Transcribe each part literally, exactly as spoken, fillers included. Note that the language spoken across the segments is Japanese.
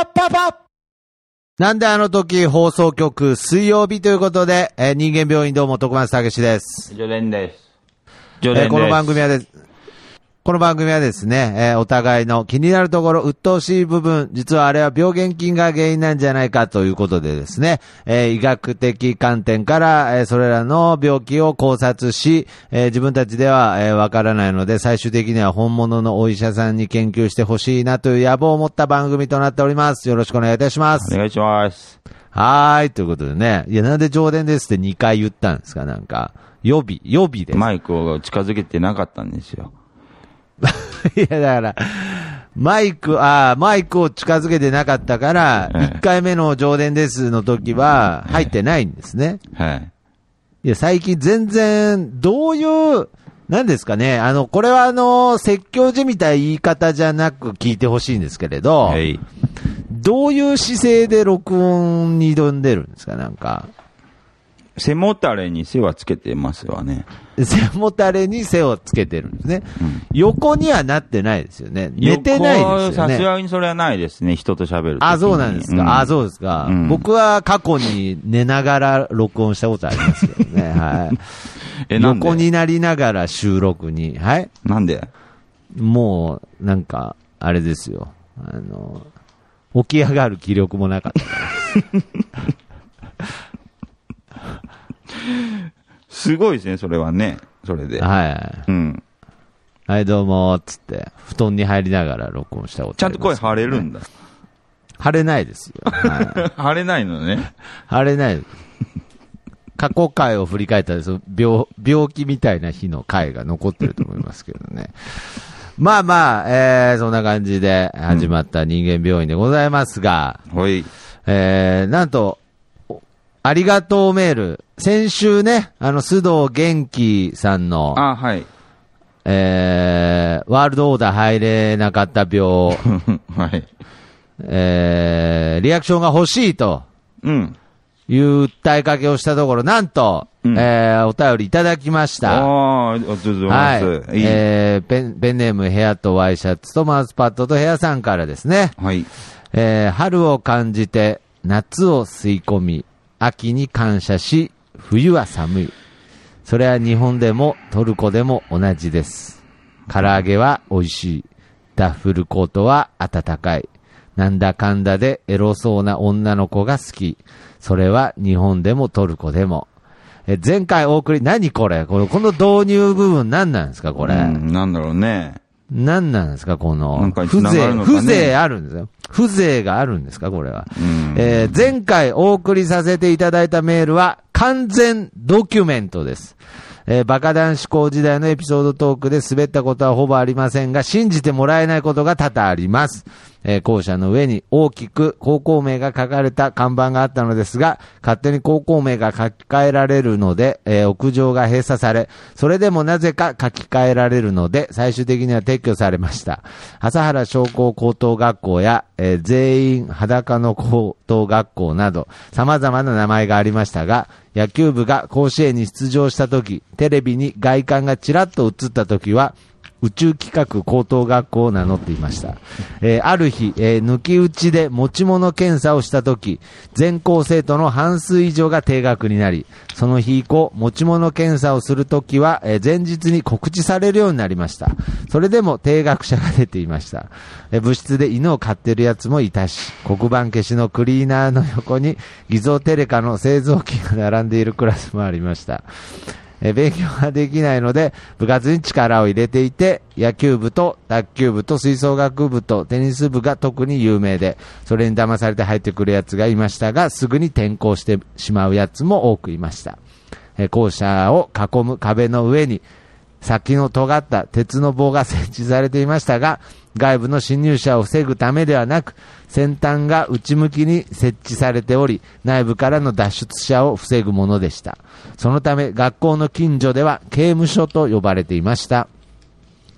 パパパ。なんであの時放送局水曜日ということで、えー、人間病院どうも徳松たけしです。 ジョレンです。 ジョレンです。えー、この番組はです。この番組はですね、えー、お互いの気になるところ、鬱陶しい部分、実はあれは病原菌が原因なんじゃないかということでですね、えー、医学的観点から、えー、それらの病気を考察し、えー、自分たちではわ、えー、からないので、最終的には本物のお医者さんに研究してほしいなという野望を持った番組となっております。よろしくお願いいたします。 お願いします。 はーい、ということでね、いや、なんで上田ですってにかい言ったんですか、なんか。予備、予備です。 マイクを近づけてなかったんですよ。 いや、だから、マイク、ああ、マイクを近づけてなかったから、いっかいめの上田ですの時は入ってないんですね。 はい。 いや、最近全然、どういう、なんですかね、あの、これはあの、説教じみたい言い方じゃなく聞いてほしいんですけれど、 はい。 どういう姿勢で録音に挑んでるんですか、なんか。 背もたれに背はつけてますわね。 背もたれに背をつけてるんですね。うん、横にはなってないですよね。寝てないですよね。 さすがにそれはないですね。人と喋るときに。 あ、そうなんですか。うん、あ、そうですか、うん。僕は過去に寝ながら録音したことありますけどね。はい。え、なんで？横になりながら収録に。はい。 なんで？ もう、なんか、あれですよ。あの、起き上がる気力もなかったからです。 すごいですね、それはね。それで。 はい。うん。はい、どうも、つって、布団に入りながら録音したことあります、ね。 ちゃんと声張れるんだ。 張れないですよ。 はい、張れないのね。 張れない。過去回を振り返ったら、病、病気みたいな日の回が残ってると思いますけどね。まあまあ、えー、そんな感じで始まった人間病院でございますが、 うん、はい。 えー、なんと、ありがとうメール。先週ね、あの、須藤元気さんの、 あ、はい。 えー、ワールドオーダー入れなかった病、 はい。 えー、リアクションが欲しいと、うん。いう訴えかけをしたところ、なんと、うん、えー、お便りいただきました。 ああ、ありがとうございます。 はい。いいえー、ペン、ペンネームヘアとワイシャツとマウスパッドとヘアさんからですね。 はい。 えー、春を感じて、夏を吸い込み、秋に感謝し、冬は寒い。それは日本でもトルコでも同じです。唐揚げは美味しい。ダッフルコートは暖かい。なんだかんだでエロそうな女の子が好き。それは日本でもトルコでも。え前回お送り、何これこの、この導入部分何なんですかこれ。うん、 なんだろうね。 何なんですかこの、 なんか風情、 ね、 風情あるんですよ。風情があるんですかこれは。えー、前回お送りさせていただいたメールは完全ドキュメントです。えー、バカ男子校時代のエピソードトークで滑ったことはほぼありませんが、信じてもらえないことが多々あります。えー、校舎の上に大きく高校名が書かれた看板があったのですが、勝手に高校名が書き換えられるので、えー、屋上が閉鎖され、それでもなぜか書き換えられるので、最終的には撤去されました。朝原商工高等学校や、えー、全員裸の高等学校など、様々な名前がありましたが、野球部が甲子園に出場したとき、テレビに外観がちらっと映ったときは、宇宙企画高等学校を名乗っていました。えー、ある日、えー、抜き打ちで持ち物検査をしたとき、全校生徒の半数以上が停学になり、その日以降、持ち物検査をするときは、えー、前日に告知されるようになりました。それでも停学者が出ていました。えー、部室で犬を飼ってるやつもいたし、黒板消しのクリーナーの横に偽造テレカの製造機が並んでいるクラスもありました。え勉強ができないので部活に力を入れていて、野球部と卓球部と吹奏楽部とテニス部が特に有名で、それに騙されて入ってくるやつがいましたが、すぐに転校してしまうやつも多くいました。え校舎を囲む壁の上に先の尖った鉄の棒が設置されていましたが、外部の侵入者を防ぐためではなく、先端が内向きに設置されており、内部からの脱出者を防ぐものでした。そのため学校の近所では刑務所と呼ばれていました。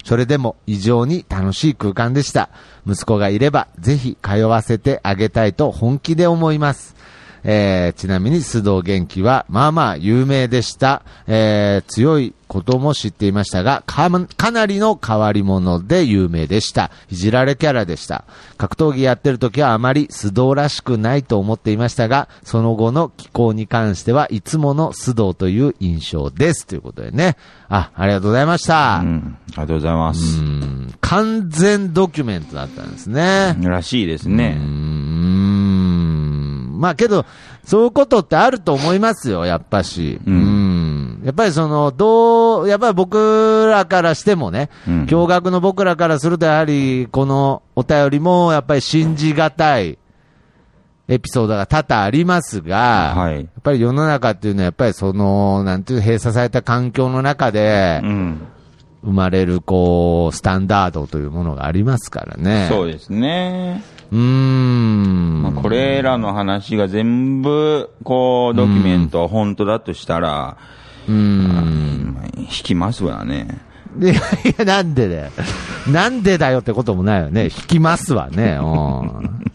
それでも異常に楽しい空間でした。息子がいればぜひ通わせてあげたいと本気で思います。えー、ちなみに須藤元気はまあまあ有名でした。えー、強いことも知っていましたが、か、かなりの変わり者で有名でした。いじられキャラでした。格闘技やってる時はあまり須藤らしくないと思っていましたが、その後の気候に関してはいつもの須藤という印象です。ということでね。あ、ありがとうございました。 うん、ありがとうございます。 うん、完全ドキュメントだったんですね。 らしいですね。 うーん、まあけど、そういうことってあると思いますよ、やっぱし。うん。うんやっぱりその、どう、やっぱり僕らからしてもね、うん、驚愕の僕らからするとやはり、このお便りもやっぱり信じがたいエピソードが多々ありますが、はい、やっぱり世の中っていうのはやっぱりその、なんていう閉鎖された環境の中で、うん生まれる、こう、スタンダードというものがありますからね。 そうですね。 うーん。 まあ、これらの話が全部、こう、ドキュメント、本当だとしたら、 うーん。 引きますわね。 いやいや、なんでだよ。なんでだよってこともないよね。引きますわね。うん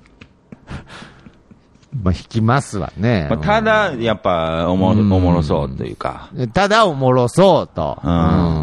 まあ、引きますわね。 まあ、ただ、やっぱおも、おもろそうというか。 ただおもろそうと。うん。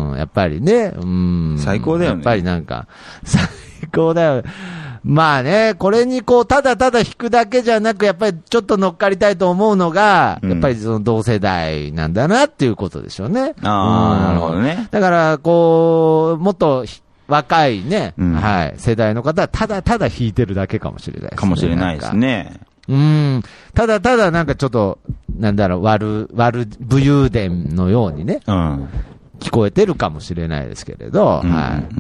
うん、やっぱりね。うん。 最高だよね。 やっぱりなんか、最高だよ。まあね、これにこう、ただただ引くだけじゃなく、やっぱりちょっと乗っかりたいと思うのが、うん、やっぱりその同世代なんだなっていうことでしょうね。 ああ、なるほどね。 だから、こう、もっと、若いね、うん、はい、世代の方はただただ弾いてるだけかもしれないですね。 かもしれないですね。 うん。ただただなんかちょっと、なんだろう、悪、悪、武勇伝のようにね、うん、聞こえてるかもしれないですけれど、うん、はい、うん。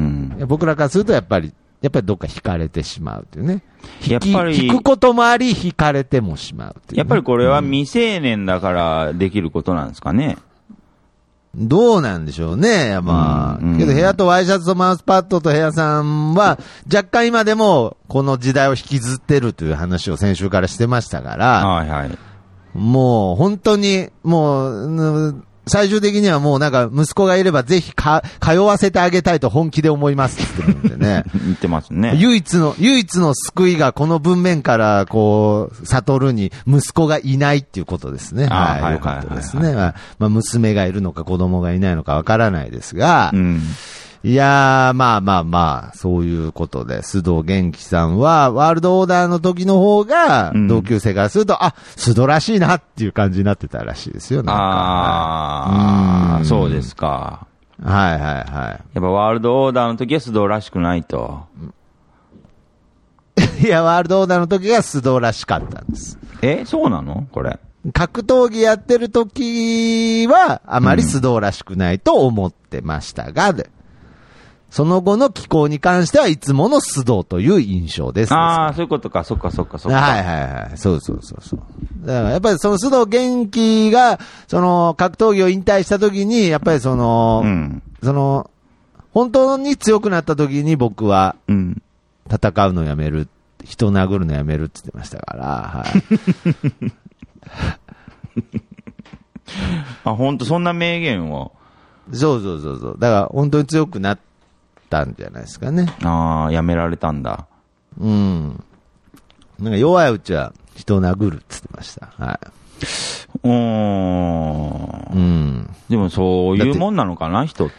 僕らからするとやっぱり、やっぱりどっか惹かれてしまうというね。やっぱり。聞くこともあり、惹かれてもしまうっていう、ね。 やっぱりこれは未成年だからできることなんですかね。 どうなんでしょうね。まあ、うんうん、けど部屋とワイシャツとマウスパッドと部屋さんは、若干今でもこの時代を引きずってるという話を先週からしてましたから、はいはい、もう本当に、もう、最終的にはもうなんか息子がいればぜひか通わせてあげたいと本気で思いますって言ってるんでね。 言ってますね。 唯一の、唯一の救いがこの文面からこう、悟るに息子がいないっていうことですね。はい。はい、よかったですね。まあ娘がいるのか子供がいないのかわからないですが、うんいやー、まあまあまあ、そういうことで、須藤元気さんは、ワールドオーダーの時の方が、同級生からすると、うん、あ、須藤らしいなっていう感じになってたらしいですよ、なんか。 ああ、うんそうですか。 はいはいはい。やっぱワールドオーダーの時は須藤らしくないと。 いや、ワールドオーダーの時が須藤らしかったんです。 え、そうなのこれ。 格闘技やってる時は、あまり須藤らしくないと思ってましたが、でその後の気候に関してはいつもの須藤という印象です。 ああ、そういうことか、そっかそっかそっか。 はいはいはい。そうそうそうそう。だからやっぱりその須藤元気が、その格闘技を引退した時に、やっぱりその、うん、その、本当に強くなった時に僕は、戦うのやめる、人を殴るのやめるって言ってましたから、はい。 あ、本当そんな名言を。 そうそうそうそう。だから本当に強くなったんじゃないですかね。 ああ、やめられたんだ。 うん。なんか弱いうちは人を殴るって言ってました。はい。 うーん。うん。でもそういうもんなのかな、人って。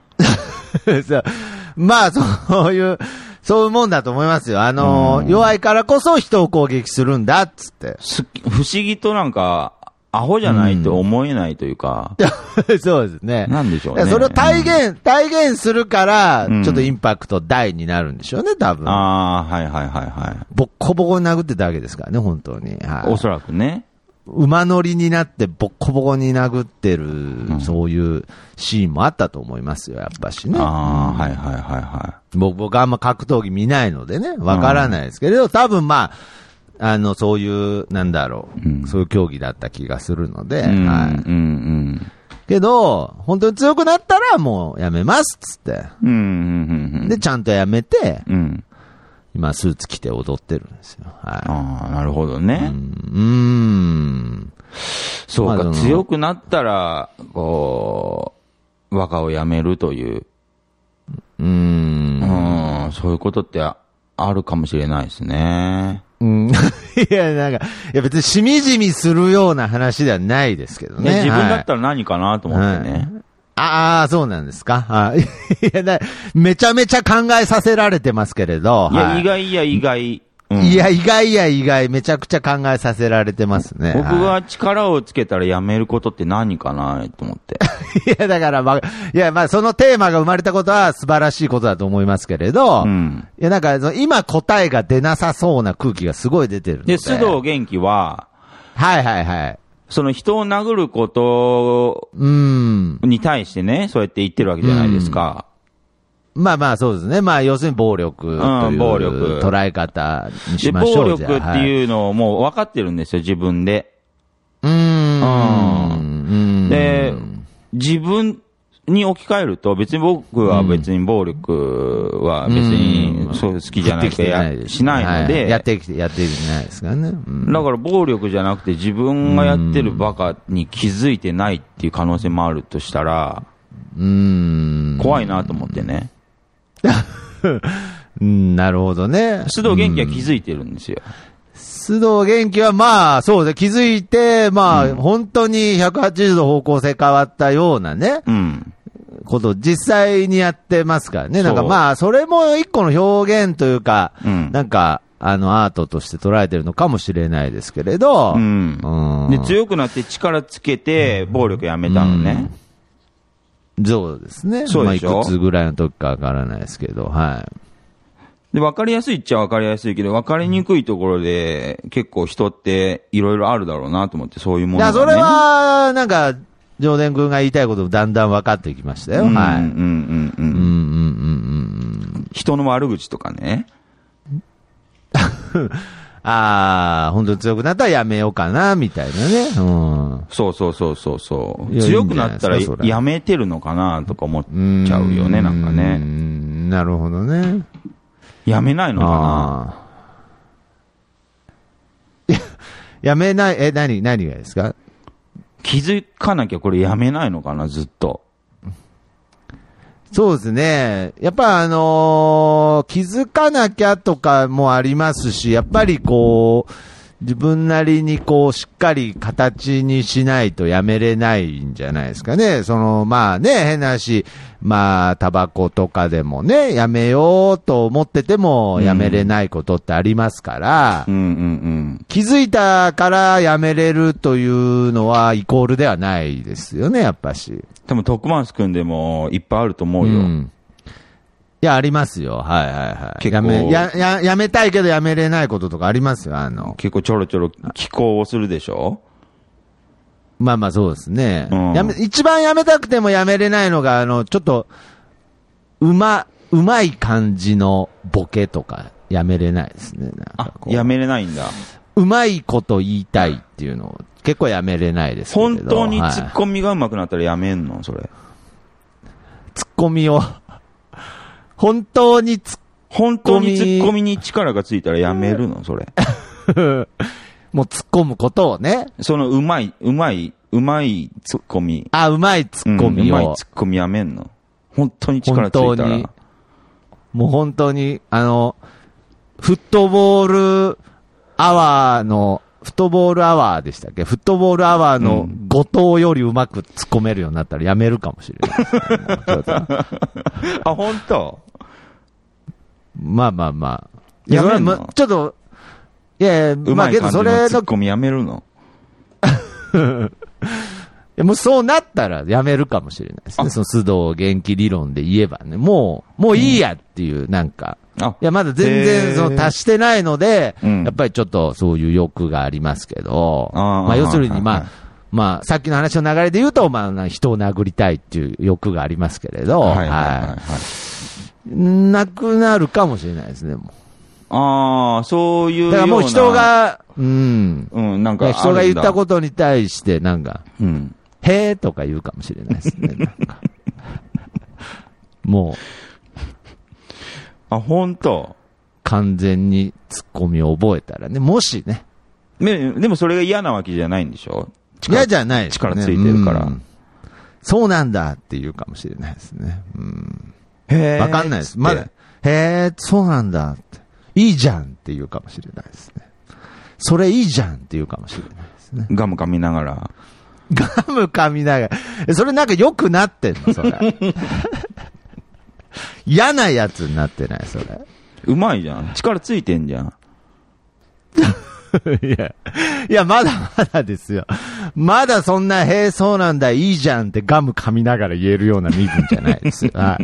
まあ、そういう、そういうもんだと思いますよ。あのー、弱いからこそ人を攻撃するんだっつって。 不思議となんか、アホじゃないと思えないというか。 うん、そうですね。 なんでしょうね。 それを体現、うん、体現するから、ちょっとインパクト大になるんでしょうね、多分。 ああ、はいはいはいはい。 ボッコボコに殴ってたわけですからね、本当に。はい、 おそらくね。 馬乗りになってボッコボコに殴ってる、うん、そういうシーンもあったと思いますよ、やっぱしね。 ああ、うん、はいはいはいはい。 僕、僕あんま格闘技見ないのでね、わからないですけれど、うん、多分まあ、あの、そういう、なんだろう、うん、そういう競技だった気がするので、うん、はい。うんうん、けど、本当に強くなったらもうやめますっつって。うんうんうん、で、ちゃんとやめて、うん、今スーツ着て踊ってるんですよ。はい。 ああ、なるほどね。 うん。うんそうか、まあ、強くなったら、こう、若をやめるという。 うーん。 うん、そういうことってあるかもしれないですね。 うん。いや、なんか、いや別にしみじみするような話ではないですけどね。 自分だったら何かなと思ってね。はい、 ああ、そうなんですか。あいやだめちゃめちゃ考えさせられてますけれど。 いや、はい、意外や意外。 うん、いや、意外や意外、めちゃくちゃ考えさせられてますね。 僕が力をつけたらやめることって何かなと思って。 いや、だからまあ、いや、まあ、そのテーマが生まれたことは素晴らしいことだと思いますけれど、うん、いや、なんか、今答えが出なさそうな空気がすごい出てるので。 で、須藤元気は、 はいはいはい。 その人を殴ることに対してね、そうやって言ってるわけじゃないですか。 うん、まあまあそうですね。まあ要するに暴力という捉え方にしましょう。 暴力っていうのをもう分かってるんですよ、自分で。 うーん。うん。 で、自分に置き換えると、別に僕は別に暴力は別にそう好きじゃないかやしないので、 はい、やってきて、やってきてないですからね、うん。 だから暴力じゃなくて自分がやってるバカに気づいてないっていう可能性もあるとしたら、 うーん怖いなと思ってね。 うん、なるほどね。 須藤元気は気づいてるんですよ。 須藤元気はまあ、そうで、気づいて、まあ、うん、本当にひゃくはちじゅうど方向性変わったようなね、うん、ことを実際にやってますからね。なんかまあ、それも一個の表現というか、うん、なんか、あの、アートとして捉えてるのかもしれないですけれど、 うんうん、で強くなって力つけて、暴力やめたのね。 うん、そうですね。 そうでしょ。 まあ、いくつぐらいの時かわからないですけど、はい。 で、分かりやすいっちゃ分かりやすいけど、分かりにくいところで、結構人っていろいろあるだろうなと思って、そういうものが、ね。いや、 それは、なんか、上田君が言いたいことだんだん分かってきましたよ。 うん、 はい。うんうんうんうん。うんうんうんうん。人の悪口とかね。 ああ、本当に強くなったらやめようかな、みたいなね。うん。 そうそうそうそうそう。強くなったらやめてるのかな、とか思っちゃうよね、なんかね。 なるほどね。 やめないのかな。や、やめない、え、何、何がですか？ 気づかなきゃこれやめないのかな、ずっと。 そうですね。やっぱあのー、気づかなきゃとかもありますし、やっぱりこう、自分なりにこう、しっかり形にしないとやめれないんじゃないですかね。その、まあね、変な話、まあ、タバコとかでもね、やめようと思っててもやめれないことってありますから、 うんうんうんうん、 気づいたからやめれるというのはイコールではないですよね、やっぱし。 多分、トックマンス君でもいっぱいあると思うよ。うん、 いや、ありますよ。はいはいはい。やめ、や、や、やめたいけどやめれないこととかありますよ、あの。 結構ちょろちょろ寄稿をするでしょ？ まあまあそうですね。 うん、 やめ、一番やめたくてもやめれないのが、あの、ちょっと、うま、うまい感じのボケとかやめれないですね。なんかこう。 あ、やめれないんだ。 うまいこと言いたいっていうのを結構やめれないですけど。 本当にツッコミが上手くなったらやめんのそれ。 ツッコミを。本当にツッ本当にツッコミに力がついたらやめるのそれ。 もう突っ込むことをね。 そのうまい、うまい、うまいツッコミ。 あ、うまいツッコミを。 うん、うまいツッコミやめんの本当に力ついたら。本当に。 もう本当に、あの、フットボールアワーの、フットボールアワーでしたっけ？フットボールアワーの後藤よりうまく突っ込めるようになったらやめるかもしれないですね、 あ、本当？ まあまあまあ。 いや、やめんの？ ちょっと、いやいや、まあけどそれの。 ツッコミやめるの？ いやもうそうなったらやめるかもしれないですね。その須藤元気理論で言えばね。もう、もういいやっていう、なんか。いや、まだ全然その達してないので、やっぱりちょっとそういう欲がありますけど、まあ要するにまあ、まあさっきの話の流れで言うと、まあ人を殴りたいっていう欲がありますけれど、はい。なくなるかもしれないですね、もう。ああ、そういうような。 だからもう人が、うん。 うん、なんか人が言ったことに対して、なんか、 うん。 へーとか言うかもしれないですね、なんか。もう。 あ、本当。 完全にツッコミを覚えたらね、もしね。 で, でもそれが嫌なわけじゃないんでしょ？ 嫌じゃないですね。 力ついてるから、うん。 そうなんだって言うかもしれないですね。うん。 へー。 わかんないです。まだ、へー、そうなんだって。いいじゃんって言うかもしれないですね。それいいじゃんって言うかもしれないですね。 ガム噛みながら。 ガム噛みながら。それなんか良くなってんのそれ。嫌なやつになってないそれ。 うまいじゃん。力ついてんじゃん。 いや、いや、まだまだですよ。まだそんな、へえ、そうなんだ、いいじゃんってガム噛みながら言えるような身分じゃないですよ。はい。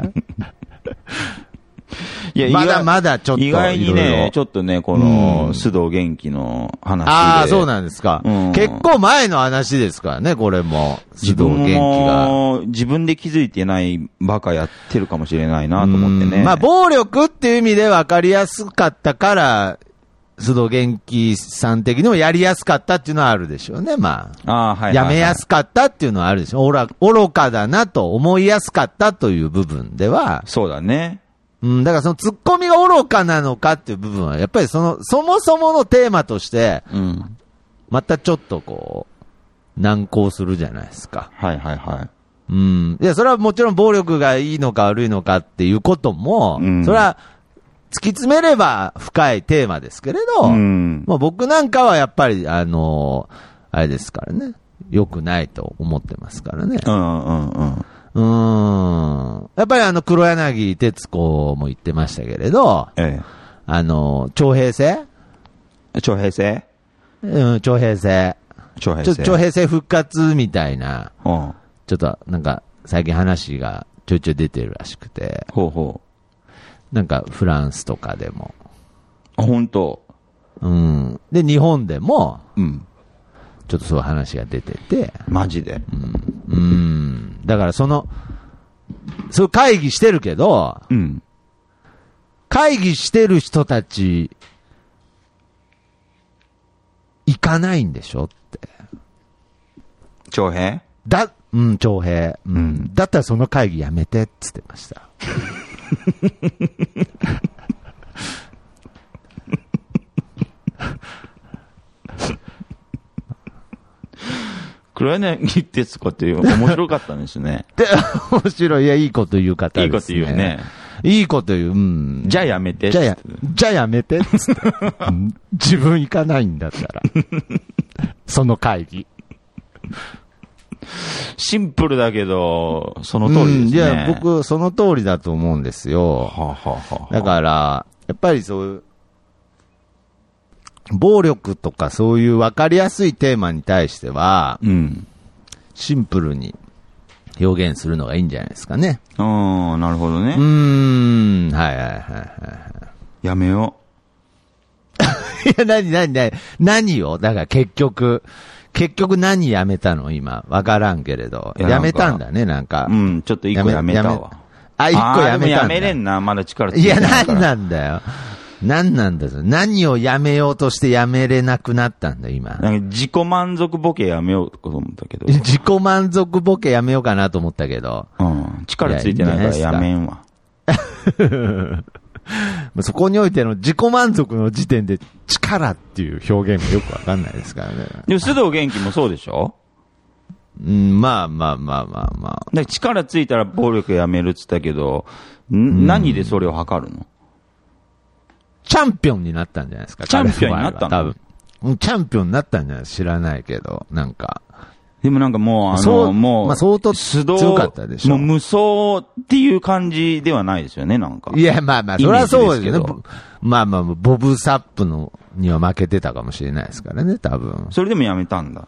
いや、まだまだちょっと。 意外にね、ちょっとね、この、須藤元気の話で。 ああ、そうなんですか、うん。結構前の話ですからね、これも。須藤元気が。 自分で気づいてないバカやってるかもしれないなと思ってね。 まあ、暴力っていう意味で分かりやすかったから、須藤元気さん的にもやりやすかったっていうのはあるでしょうね、まあ。 ああ、はい、はい。 やめやすかったっていうのはあるでしょう。おら、愚かだなと思いやすかったという部分では。 そうだね。 うん、だからそのツッコミが愚かなのかっていう部分は、やっぱりその、そもそものテーマとして、うん。またちょっとこう、難航するじゃないですか。 はいはいはい。 うん。いや、それはもちろん暴力がいいのか悪いのかっていうことも、うん、それは、突き詰めれば深いテーマですけれど、うん、まあ僕なんかはやっぱり、あのー、あれですからね、良くないと思ってますからね。 うんうんうん。 うーん。やっぱりあの、黒柳徹子も言ってましたけれど、ええ、あの、徴兵制徴兵制うん、徴兵制。 徴兵制。 徴兵制復活みたいな、うん、ちょっとなんか最近話がちょいちょい出てるらしくて。 ほうほう。 なんかフランスとかでも。 あ、本当。 うん。で、日本でも、 うん。 ちょっとそういう話が出てて。 マジで。 うん。うん。だからその、そう会議してるけど、うん。会議してる人たち、行かないんでしょって。 徴兵？ だ、うん、徴兵。うん。だったらその会議やめてって言ってました。 黒柳徹子って面白かったんですね。 で、面白い。いや、いいこと言う方ですね。 いいこと言うね。 いいこと言う。うん。 じゃあやめて。 じゃあや、じゃあやめてっつって。自分行かないんだったら。その会議。 シンプルだけど、その通りですね。うん、いや、 僕、その通りだと思うんですよ。はあはあはあ、だから、やっぱりそういう、暴力とかそういう分かりやすいテーマに対しては、うん、シンプルに表現するのがいいんじゃないですかね。 ああ、なるほどね。 うーん、はいはいはいはい。 やめよう。いや、なになになに、何をだから結局、結局何やめたの今。わからんけれど。やめたんだね、なんか。 うん、ちょっと一個やめたわ。 あ、一個やめたんだ。 やめれんな、まだ力ついてない。いや、何なんだよ。何なんだよ。何をやめようとしてやめれなくなったんだ、今。 なんか自己満足ボケやめようと思ったけど。 自己満足ボケやめようかなと思ったけど。 うん。力ついてないからやめんわ。 そこにおいての自己満足の時点で力っていう表現もよくわかんないですからね。 でも須藤元気もそうでしょ？ うん、まあまあまあまあまあ。 だ力ついたら暴力やめるって言ったけど、ん何でそれを測るの？ チャンピオンになったんじゃないですか。 チャンピオンになったの？ 多分。チャンピオンになったんじゃない知らないけど、なんか。 でもなんかもう、あの、もう、 まあ、相当強かったでしょ。 もう無双っていう感じではないですよね、なんか。 いや、まあまあ、それはそうですけど。まあまあ、ボブサップのには負けてたかもしれないですからね、多分。 それでもやめたんだ。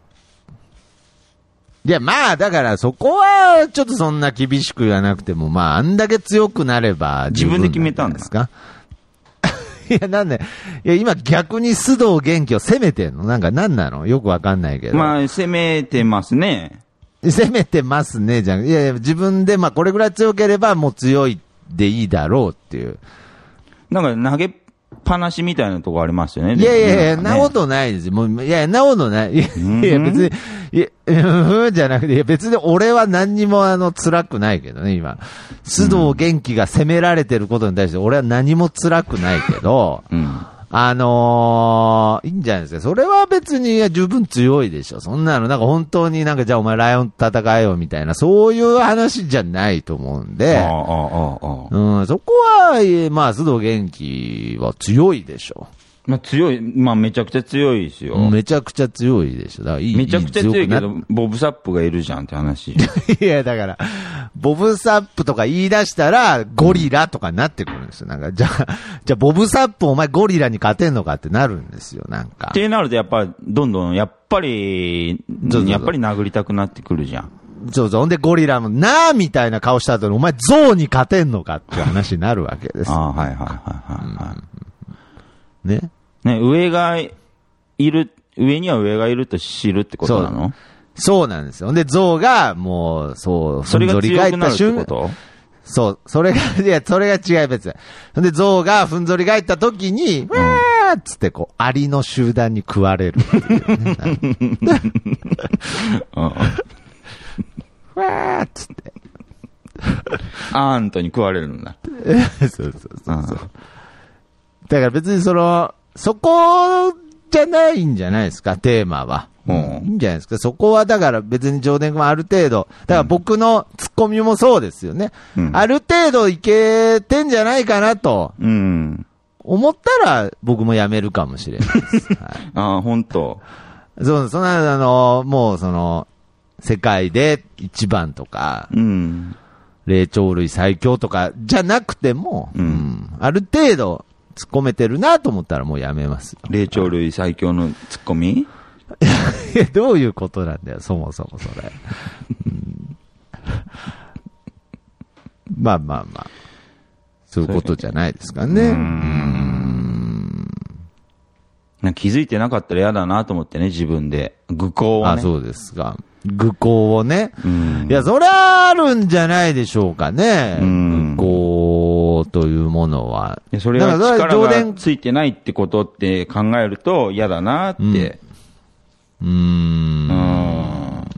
いや、まあ、だからそこは、ちょっとそんな厳しく言わなくても、まあ、あんだけ強くなれば自分で決めたんですか？ いや、なんで、いや、今逆に須藤元気を攻めてんのなんか何なのよくわかんないけど。 まあ、攻めてますね。 攻めてますね、じゃん。いやいや、自分で、まあ、これぐらい強ければもう強いでいいだろうっていう。 なんか投げっぱなしみたいなとこありますよね。 いやいやいや、なことないですよ。もう、いや、なことない。いや、いや別に、いや、うん、じゃなくて、いや、別に俺は何にもあの、辛くないけどね、今。須藤元気が責められてることに対して、俺は何も辛くないけど、うん、ああのー、いいんじゃないですか。それは別に十分強いでしょ。そんなの、なんか本当になんかじゃあお前ライオンと戦えよみたいな、そういう話じゃないと思うんで、 ああ、ああ、ああ。 うん、そこは、まあ、須藤元気は強いでしょ。 まあ強い、まあめちゃくちゃ強いですよ。 めちゃくちゃ強いでしょ。だからいいめちゃくちゃ強いけいど、ボブサップがいるじゃんって話。 いや、だから、ボブサップとか言い出したら、ゴリラとかになってくるんですよ。なんか、じゃあ、じゃあ、ボブサップお前ゴリラに勝てんのかってなるんですよ、なんか。 ってなると、やっぱり、どんどん、やっぱり、 そうそうそうやっぱり殴りたくなってくるじゃん。 そうそう。ほんで、ゴリラも、なーみたいな顔した後に、お前、ゾウに勝てんのかっていう話になるわけです。 ああ、はいはいはいはい、はい。 ね。 ね、上がいる、上には上がいると知るってことなの？ そうなんですよ。で、象が、もう、そう、 それが強くなるってことそう、それが、いや、それが違い別。で、象がふんぞり返った時に、わーっつってこう、アリの集団に食われるっていうね。わーっつって。 アントに食われるんだ。 そうそうそうそう。だから別にその、そこじゃないんじゃないですか、テーマは。 うん。 いいんじゃないですか。そこはだから別に上田君はある程度、だから僕のツッコミもそうですよね。 うん、 ある程度いけてんじゃないかなと。 うん。 思ったら僕もやめるかもしれないです。はい、 ああ、本当。 そう、そんな、あの、もうその、世界で一番とか、 うん。 霊長類最強とかじゃなくても、 うんうん、ある程度突っ込めてるなと思ったらもうやめますよ。 霊長類最強のツッコミ？ いや、どういうことなんだよ、そもそもそれ。うん、まあまあまあ。そういうことじゃないですかね。うーん。 なんか気づいてなかったら嫌だなと思ってね、自分で。愚行をね。 あ、そうですか。愚行をね。 うんいや、それはあるんじゃないでしょうかね。 うん愚行というものは。 いやそれはだから力が上田ついてないってことって考えると嫌だなって。 うんうーん。 うん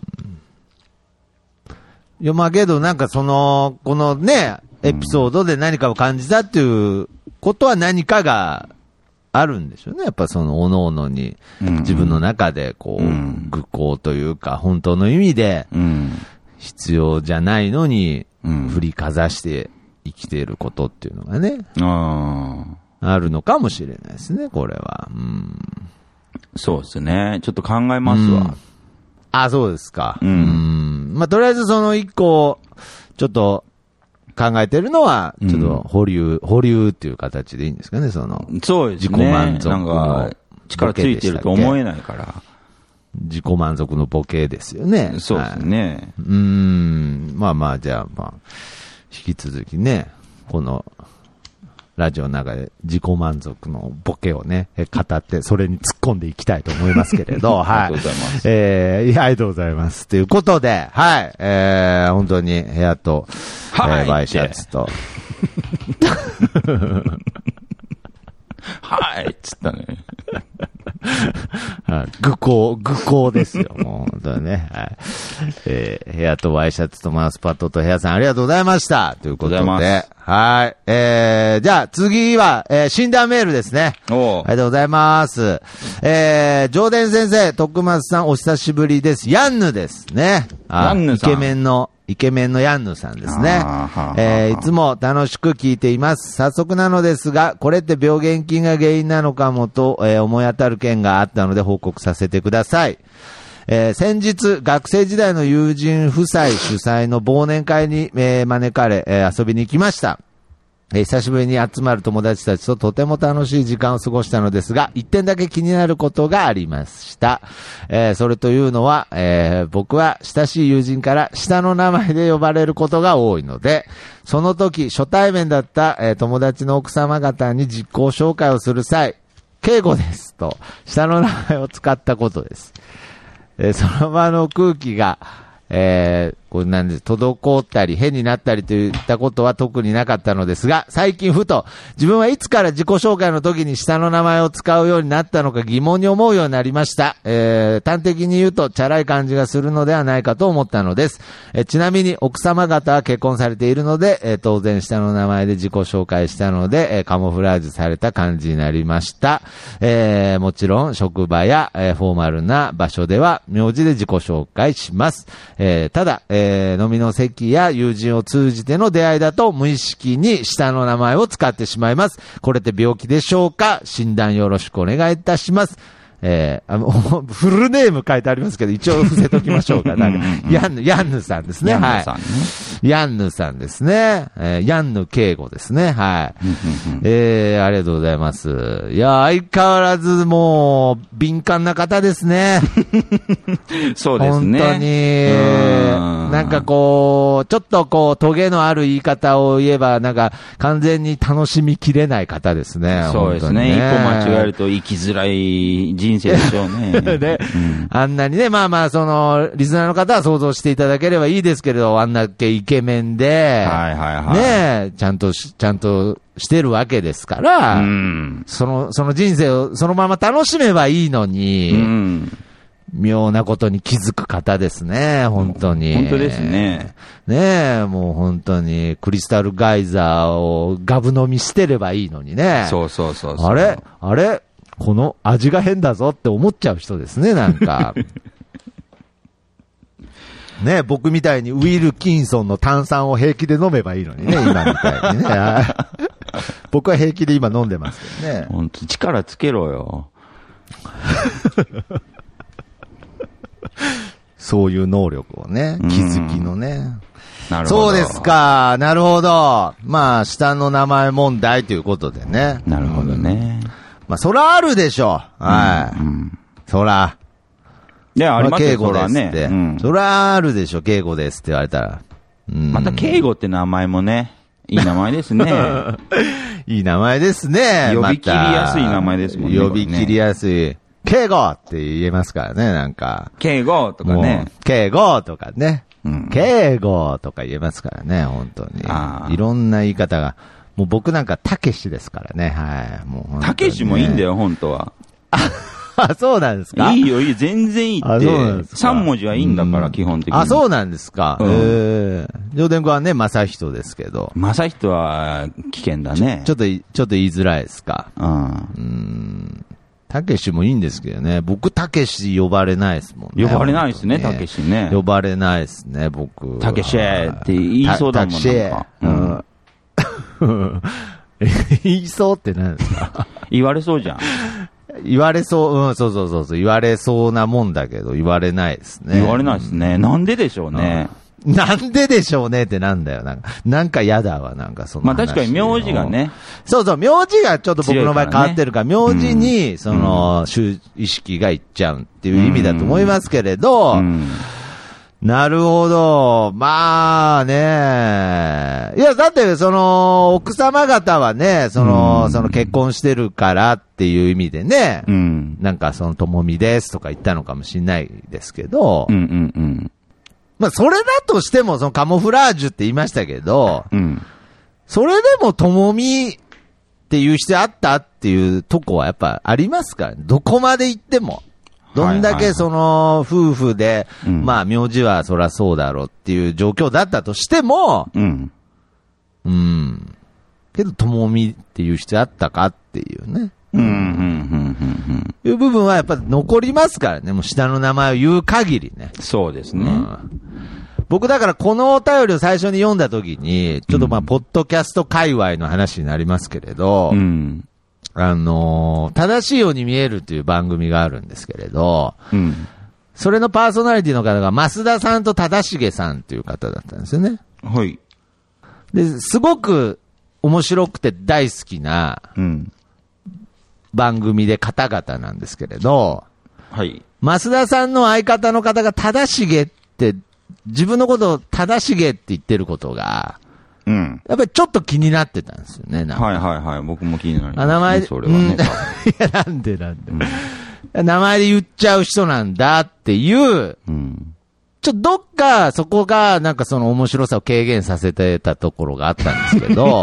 いや、まあけどなんかその、このね、エピソードで何かを感じたっていうことは何かがあるんでしょうね。やっぱその、おのおのに、自分の中でこう、 うん愚行というか、本当の意味で、 うん。 必要じゃないのに、 うん振りかざして生きていることっていうのがね、 ああ。 あるのかもしれないですね、これは。うん。 そうですね。ちょっと考えますわ。 あ、そうですか。 うんうんまあ、とりあえずその一個、ちょっと、考えてるのは、ちょっと保留、保留っていう形でいいんですかね、その。 そうですね。 自己満足なんか、力ついてると思えないから。 自己満足のボケですよね。 そうですね。 はい、うーん。まあまあ、じゃあ、まあ、引き続きね、この、ラジオの中で自己満足のボケをね、語って、それに突っ込んでいきたいと思いますけれど、はい。 ありがとうございます。 えー、いや、ありがとうございます。ということで、はい。えー、本当に部屋と、 はいえーワイシャツと、 はいっつったね。 はい愚行、愚行ですよ。もう、本当にね。はい。えー、ヘアとワイシャツとマウスパッドとヘアさんありがとうございました。ということで。 ありがとうございはい。えー、じゃあ次は、えー、診断メールですね。 おうありがとうございます。えー、上田先生、徳松さんお久しぶりです。ヤンヌですね。あヤンヌさんイケメンの、イケメンのヤンヌさんですねあーはあはあ。 えー、いつも楽しく聞いています。早速なのですが、これって病原菌が原因なのかもと、えー思い当たる件があったので報告させてください。えー先日、学生時代の友人夫妻主催の忘年会に、えー招かれ、えー遊びに行きました。えー久しぶりに集まる友達たちととても楽しい時間を過ごしたのですが、一点だけ気になることがありました。えーそれというのは、えー僕は親しい友人から下の名前で呼ばれることが多いので、その時初対面だった、えー友達の奥様方に実行紹介をする際、敬語ですと、下の名前を使ったことです。えーその場の空気が、えーこうなんで、滞ったり、変になったりといったことは特になかったのですが、最近ふと、自分はいつから自己紹介の時に下の名前を使うようになったのか疑問に思うようになりました。えー、端的に言うと、チャラい感じがするのではないかと思ったのです。えー、ちなみに、奥様方は結婚されているので、えー、当然下の名前で自己紹介したので、えー、カモフラージュされた感じになりました。えー、もちろん、職場や、えー、フォーマルな場所では、名字で自己紹介します。えー、ただ、えーえー、飲みの席や友人を通じての出会いだと無意識に下の名前を使ってしまいます。これって病気でしょうか？診断よろしくお願いいたします。えー、あの、フルネーム書いてありますけど、一応伏せときましょうか。なんかヤンヌ、ヤンヌさんですね。はい。ヤンヌさんですね。えー、ヤンヌ敬吾ですね。はい。えー、ありがとうございます。いや、相変わらずもう、敏感な方ですね。 そうですね。 本当に、なんかこう、ちょっとこう、トゲのある言い方を言えば、なんか、完全に楽しみきれない方ですね。 そうですね。ね、一歩間違えると生きづらい人生でしょうね。 ね、うん、あんなにね、まあまあ、その、リスナーの方は想像していただければいいですけれど、あんなけイケメンで、 はいはいはい。 ね、ちゃんとし、ちゃんとしてるわけですから、うん、その、その人生をそのまま楽しめばいいのに、うん、妙なことに気づく方ですね、本当に。 本当ですね。 ねえ、もう本当に、クリスタルガイザーをガブ飲みしてればいいのにね。 そうそうそうそう。 あれあれこの味が変だぞって思っちゃう人ですね、なんか。ね、僕みたいにウィルキンソンの炭酸を平気で飲めばいいのにね、今みたいにね。僕は平気で今飲んでますけどね。 本当力つけろよ。 そういう能力をね、気づきのね。 なるほど。 そうですか、なるほど。まあ、下の名前問題ということでね。 なるほどね。 まあ、そらあるでしょう。はい。うん、そら。 いや、ありますよ、 敬語ですって。うん、そらあるでしょ、敬語ですって言われたら。 うん、また敬語って名前もね、いい名前ですね。 いい名前ですね。 呼び切りやすい名前ですもんね。 呼び切りやすい。敬語って言えますからね、なんか。 敬語とかね。 敬語とかね。うん、敬語とか言えますからね、本当に。いろんな言い方が。もう僕なんかたけしですからね、はい。もうたけしもいいんだよ、本当は。 あ、そうなんですか？ いいよ、いい、全然いいって。さん文字はいいんだから、基本的に。 あ、そうなんですか。うん、ええー。上田君はね、正人ですけど。 正人は危険だね。 ちょ、ちょっと、ちょっと言いづらいですか。うん。うん。たけしもいいんですけどね。僕、たけし呼ばれないですもんね。 呼ばれないですね、たけしね。 呼ばれないですね、僕。 たけしって言いそうだもんね。たけし。うん。 言いそうって何ですか？ 言われそうじゃん。 言われそう、うん、そうそうそうそう、言われそうなもんだけど、言われないですね。 言われないですね。なんででしょうね。 うん、なんででしょうねってなんだよ。なんか、なんか嫌だわ、なんかその話。 まあ確かに名字がね。 そうそう、名字がちょっと僕の場合変わってるから、からね、名字に、その、うん、意識がいっちゃうっていう意味だと思いますけれど、うんうんなるほど。まあね。いや、だって、その、奥様方はね、その、うん、その結婚してるからっていう意味でね、うん、なんかその、ともみですとか言ったのかもしれないですけど、うんうんうん、まあ、それだとしても、そのカモフラージュって言いましたけど、うん、それでもともみっていう必要あったっていうとこはやっぱありますからね。どこまで行っても。どんだけその夫婦で、まあ名字はそらそうだろうっていう状況だったとしても、うん。うん。けど、ともみっていう必要あったかっていうね。うん、うん、うん、うん。いう部分はやっぱ残りますからね。もう下の名前を言う限りね。 そうですね。うん、 僕だからこのお便りを最初に読んだ時に、ちょっとまあ、ポッドキャスト界隈の話になりますけれど、うん。あのー、正しいように見えるという番組があるんですけれど、うん、それのパーソナリティの方が増田さんと忠重さんという方だったんですよね。 はい。 で、すごく面白くて大好きな番組で方々なんですけれど、 はい。 増田さんの相方の方が忠重って自分のことを忠重って言ってることが、うん。やっぱりちょっと気になってたんですよね。なんかはいはいはい。僕も気になります、ね。 あ、名前で、 それはね。うん、いや、なんでなんで、うん。名前で言っちゃう人なんだっていう、うん、 ちょっとどっかそこがなんかその面白さを軽減させてたところがあったんですけど。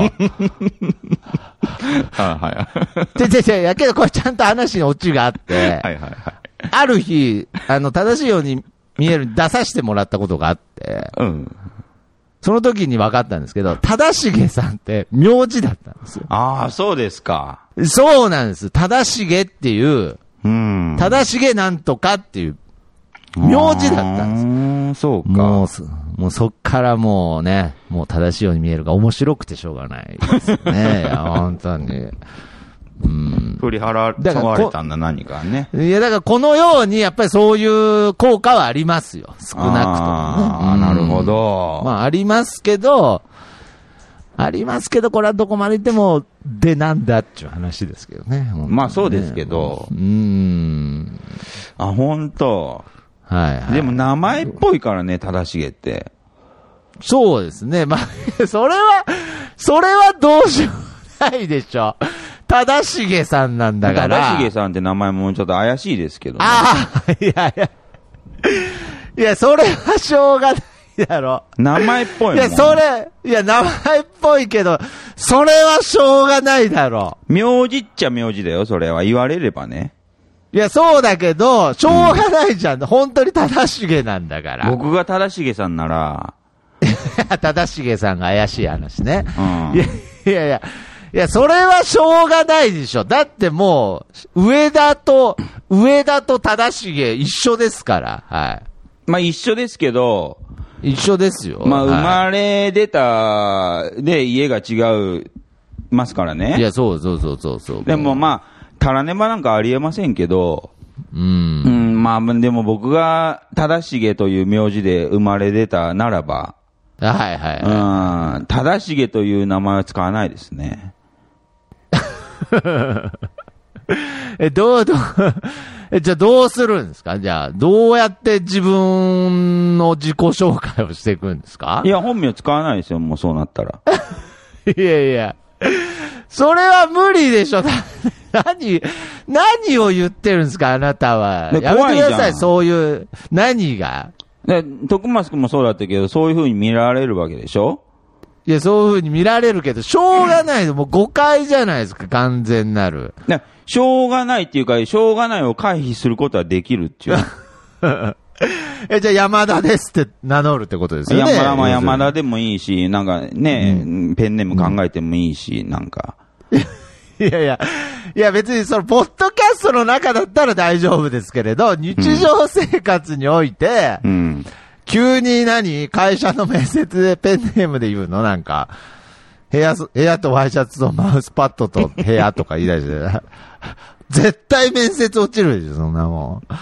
あはい。 で、で、で、やけどこれちゃんと話にオチがあって、 はいはいはい。 ある日、あの、正しいように見える出させてもらったことがあって、 うん。 その時に分かったんですけど、正成さんって名字だったんですよ。 ああ、そうですか。 そうなんです。正成っていう、 うん。 正成なんとかっていう、名字だったんですよ。 そうか。 もう、もうそっからもうね、もう正しいように見えるが面白くてしょうがないですよね。いや、本当に。うん。 振り払われたんだ、何かね。 いや、だからこのように、やっぱりそういう効果はありますよ。少なくともね。 ああ、なるほど。 まあ、ありますけど、ありますけど、これはどこまで行っても、でなんだっていう話ですけどね。ねまあそうですけど。 うーん。 あ、本当。 はいはい。 でも名前っぽいからね、正成って。 そうですね。まあ、それは、それはどうしようもないでしょ。正成さんなんだから。 正成さんって名前もちょっと怪しいですけどね。 ああ、いやいや。いや、それはしょうがないだろ。 名前っぽいもん。 いや、それ、いや、名前っぽいけど、それはしょうがないだろ。 名字っちゃ名字だよ、それは。言われればね。 いや、そうだけど、しょうがないじゃん。うん、本当に正成なんだから。 僕が正成さんなら。 正成さんが怪しい話ね。 うん、 いやいやいや。いや、それはしょうがないでしょ。だってもう、上田と、上田と正成一緒ですから。はい。 まあ一緒ですけど。 一緒ですよ。 まあ、 はい、 生まれ出た、で、家が違う、ますからね。 いや、そうそうそうそうそう。 でもまあ、タラネバなんかありえませんけど、 うん。うん、まあ、でも僕が正成という名字で生まれ出たならば、 はいはいはい。 うん、正成という名前は使わないですね。 え、どう、どう、え、じゃあどうするんですか？じゃあ、どうやって自分の自己紹介をしていくんですか？ いや、本名使わないですよ、もうそうなったら。 いやいや。それは無理でしょ。何、何を言ってるんですか、あなたは。やめてください、そういう、何が。 で、徳松くんもそうだったけど、そういう風に見られるわけでしょ？ いや、そういう風に見られるけど、しょうがないの。もう誤解じゃないですか、完全なる。 ね、しょうがないっていうか、しょうがないを回避することはできるっていう。 え、じゃあ山田ですって名乗るってことですよね。 山田は山田でもいいし、なんかね、うん、ペンネーム考えてもいいし、うん、なんか。 いやいや、いや別にその、ポッドキャストの中だったら大丈夫ですけれど、日常生活において、うん、急に何会社の面接でペンネームで言うのなんか、部屋、部屋とワイシャツとマウスパッドと部屋とか言い出して、絶対面接落ちるでしょ、そんなもん。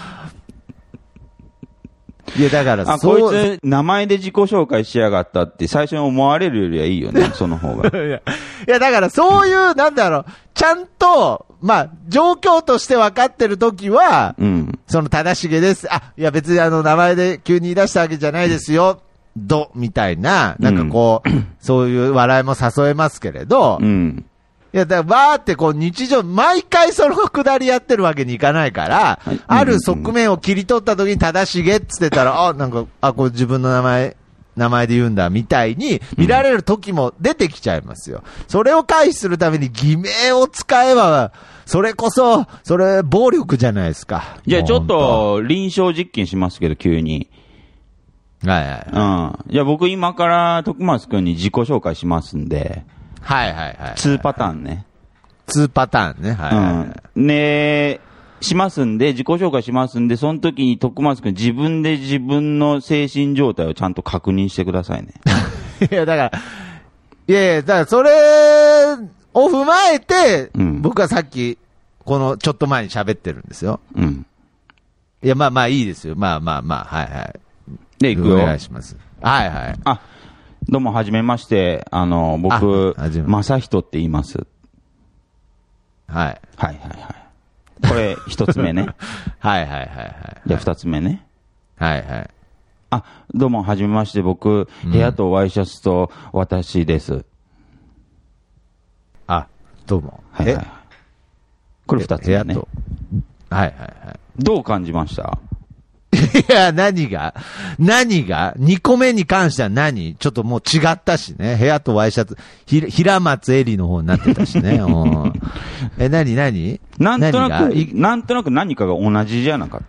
いや、だからあ、こいつ、名前で自己紹介しやがったって最初に思われるよりはいいよね、その方が。 いや、いやだからそういう、なんだろう、ちゃんと、まあ、状況として分かってるときは、うん、その正成です。あ、いや別にあの、名前で急に言い出したわけじゃないですよ。ど、みたいな、なんかこう、うん、そういう笑いも誘えますけれど、うん、いや、だから、ばーってこう日常、毎回そのくだりやってるわけにいかないから、はい、ある側面を切り取った時に正成っつってたら、あ、なんか、あ、これ自分の名前、名前で言うんだ、みたいに見られる時も出てきちゃいますよ。それを回避するために偽名を使えば、それこそ、それ暴力じゃないですか。 じゃあちょっと、臨床実験しますけど、急に。 はいはい、 はい。うん。じゃあ僕今から徳松くんに自己紹介しますんで。 はいはいはい。 にパターンね。 にパターンね。はい、はい。 うん。ねしますんで、自己紹介しますんで、その時に徳松くん自分で自分の精神状態をちゃんと確認してくださいね。 いや、だから、いやいや、だからそれを踏まえて、うん、僕はさっき、このちょっと前に喋ってるんですよ。うん。いや、まあまあいいですよ。まあまあまあ、はいはい。 で、行くよ。 お願いします。はいはい。 あ、どうも、はじめまして。あの、僕、正人って言います。 はい。はいはいはい。これ、一つ目ね。 はいはいはいはい。 じゃあ、二つ目ね。 はいはい。 あ、どうも、はじめまして。僕、部屋とワイシャツと私です。 あ、どうも。 はいはい。これ二つ目ね。 部屋と。はいはいはい。 どう感じました？ いや、何が何が ?に 個目に関しては何ちょっともう違ったしね。部屋とワイシャツ、ひ平松絵里の方になってたしね。うん、え、何何なんとなく、なんとなく何かが同じじゃなかった？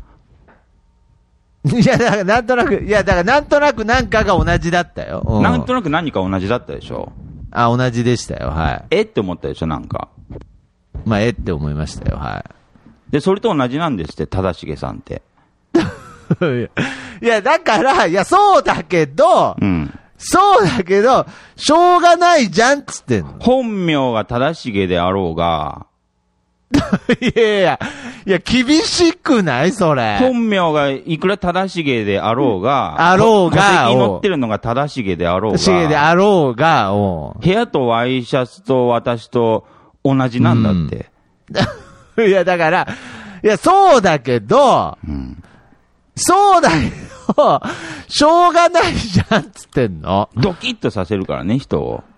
いや、だからなんとなく、いや、だからなんとなく何かが同じだったよ。うん、 なんとなく何か同じだったでしょ？ あ、同じでしたよ。はい。 えって思ったでしょ、なんか。 まあ、えって思いましたよ。はい。 で、それと同じなんですって、忠重さんって。 いや、だから、いや、そうだけど、 うん。 そうだけど、しょうがないじゃんっつってんの。 本名が忠重であろうが、 いやいや、いや、厳しくないそれ。 本名がいくら忠重であろうが、 あろうが、 戸籍に載ってるのが忠重であろうが、 忠重であろうが、お部屋とワイシャツと私と同じなんだって。 うん、いや、だから、いや、そうだけど、うん、そうだけど、しょうがないじゃんっつってんの。 ドキッとさせるからね、人を。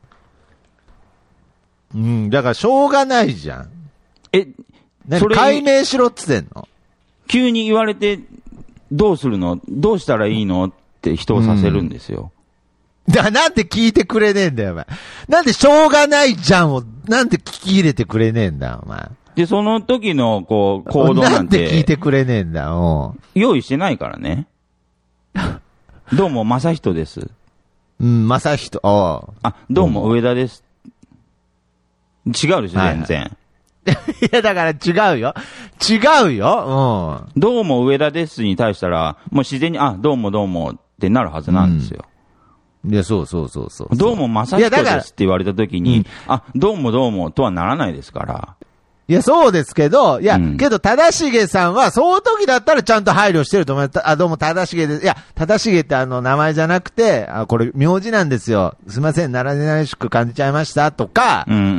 うん、だからしょうがないじゃん。 え、 それ解明しろっつってんの？ 急に言われて、どうするの？どうしたらいいの？って人をさせるんですよ。 うん、だからなんで聞いてくれねえんだよ、お前。なんでしょうがないじゃんを、なんで聞き入れてくれねえんだ、お前。 で、その時の、こう、行動なんて。 なんで聞いてくれねえんだ、お用意してないからね。どうも、正人です。 うん、正人、おう。 あ、どうも、上田です。違うでしょ、全然。はいいや、だから違うよ。違うよ。 うん。どうも上田ですに対したら、もう自然に、あ、どうもどうもってなるはずなんですよ。 うん、いや、そうそうそうそう。 どうも正人ですって言われたときに、うん、あ、どうもどうもとはならないですから。 いや、そうですけど、いや、うん、けど、忠重さんは、その時だったらちゃんと配慮してると思う。あ、どうも、忠重です。いや、忠重ってあの、名前じゃなくて、あ、これ、名字なんですよ。すいません、ならならしく感じちゃいました、とか、 うんうんうんうん。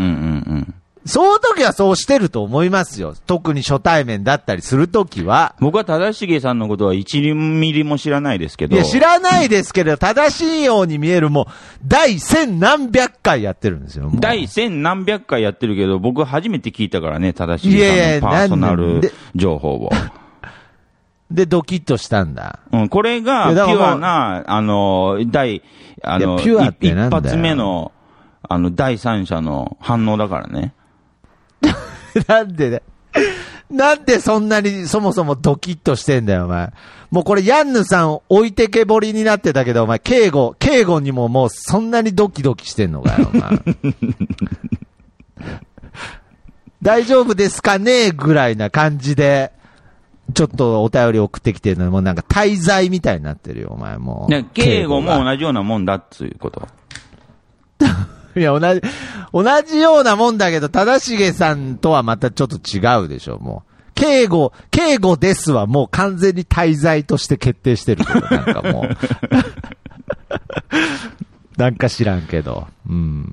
その時はそうしてると思いますよ。特に初対面だったりするときは。 僕は忠重さんのことは一ミリも知らないですけど。 いや、知らないですけど、正しいように見えるもう、第千何百回やってるんですよ。 第千何百回やってるけど、僕初めて聞いたからね、忠重さんのパーソナル情報を。 で、ドキッとしたんだ。 うん、これが、ピュアな、あの、第、あの、一発目の、あの、第三者の反応だからね。 なんでね。なんでそんなにそもそもドキッとしてんだよ、お前。もうこれヤンヌさん置いてけぼりになってたけど、お前、敬語、敬語にももうそんなにドキドキしてんのかよ、お前。大丈夫ですかねぐらいな感じで、ちょっとお便り送ってきてるのに、もうなんか滞在みたいになってるよ、お前もう。 ね、敬語も同じようなもんだっていうこと。 いや、同じ、同じようなもんだけど、忠重さんとはまたちょっと違うでしょ、もう。敬語、敬語ですはもう完全に滞在として決定してるけど、なんかもう。なんか知らんけど。うん。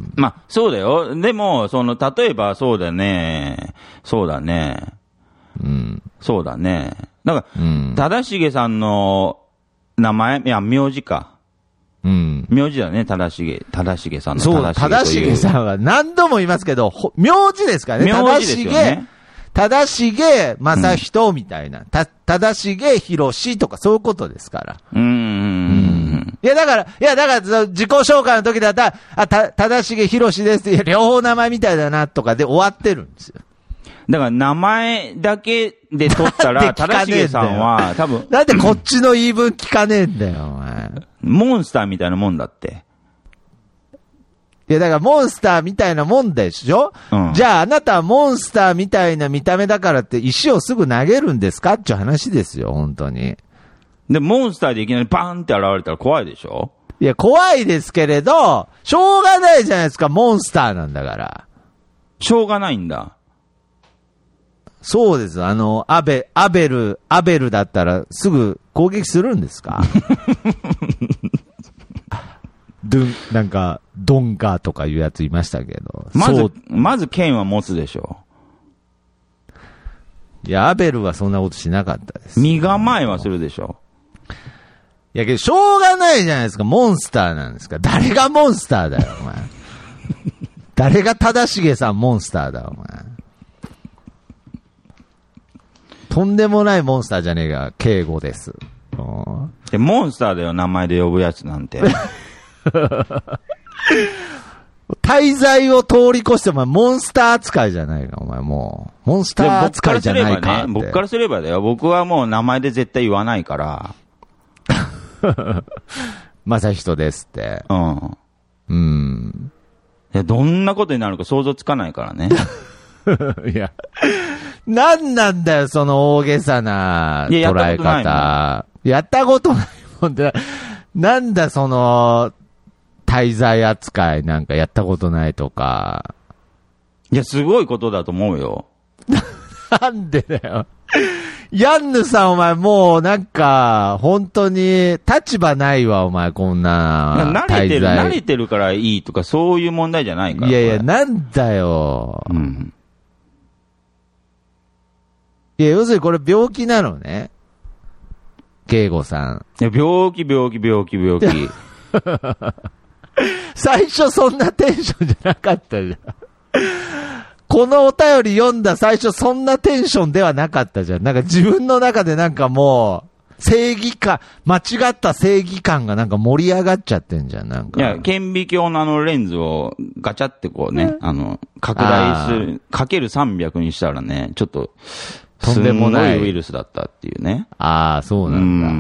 まあ、そうだよ。でも、その、例えば、そうだね。そうだね。 うん。 そうだね。なんか、うん、忠重さんの名前、いや、名字か。 うん。 名字だね、忠重、忠重さんのそう、忠重さんは何度も言いますけど、名字ですからね。 名字ですよね。 忠重正人みたいな。た、忠重博士とかそういうことですから。 うん。うん。 いや、だから、いや、だから、自己紹介の時だったら、あ、た、忠重博士ですって、両方名前みたいだなとかで終わってるんですよ。 だから、名前だけで取ったら、忠重さんは、多分。 だってこっちの言い分聞かねえんだよ、お前。 モンスターみたいなもんだって。 いや、だからモンスターみたいなもんでしょ、うん、じゃああなたはモンスターみたいな見た目だからって石をすぐ投げるんですかっていう話ですよ、本当に。 で、モンスターでいきなりバーンって現れたら怖いでしょ？ いや、怖いですけれど、しょうがないじゃないですか、モンスターなんだから。 しょうがないんだ。 そうです。あの、アベ、アベル、アベルだったらすぐ攻撃するんですかドゥン、なんか、ドンガーとかいうやついましたけど。 まず、まず剣は持つでしょ。 いや、アベルはそんなことしなかったです。 身構えはするでしょ。 いやけど、しょうがないじゃないですか。モンスターなんですか。誰がモンスターだよ、お前。誰が忠重さんモンスターだよ、お前。 とんでもないモンスターじゃねえか、敬語です。 でモンスターだよ、名前で呼ぶやつなんて。 滞在を通り越して、お前、モンスター扱いじゃないか、お前、もう。モンスター扱いじゃないかって。 僕からすればだよ、僕はもう名前で絶対言わないから。 まさひとですって。 うん。 うん。 いや、どんなことになるか想像つかないからね。 いや、なんなんだよ、その大げさな捉え方。やったことないもんって、なんだ、その、滞在扱いなんかやったことないとか。 いや、すごいことだと思うよ。 なんでだよ。ヤンヌさんお前もうなんか、本当に立場ないわお前こんな。 慣れてる、慣れてるからいいとかそういう問題じゃないから。 いやいや、なんだよ。 うん。 いや、要するにこれ病気なのね。慶吾さん。 いや、病気病気病気病気。 最初そんなテンションじゃなかったじゃん。このお便り読んだ最初そんなテンションではなかったじゃん。なんか自分の中でなんかもう、正義感、間違った正義感がなんか盛り上がっちゃってんじゃん、なんか。 いや、顕微鏡のあのレンズをガチャってこうね、あの、拡大する、かけるさんびゃくにしたらね、ちょっと、とんでもないウイルスだったっていうね。 ああ、そうなんだ。うん、うん。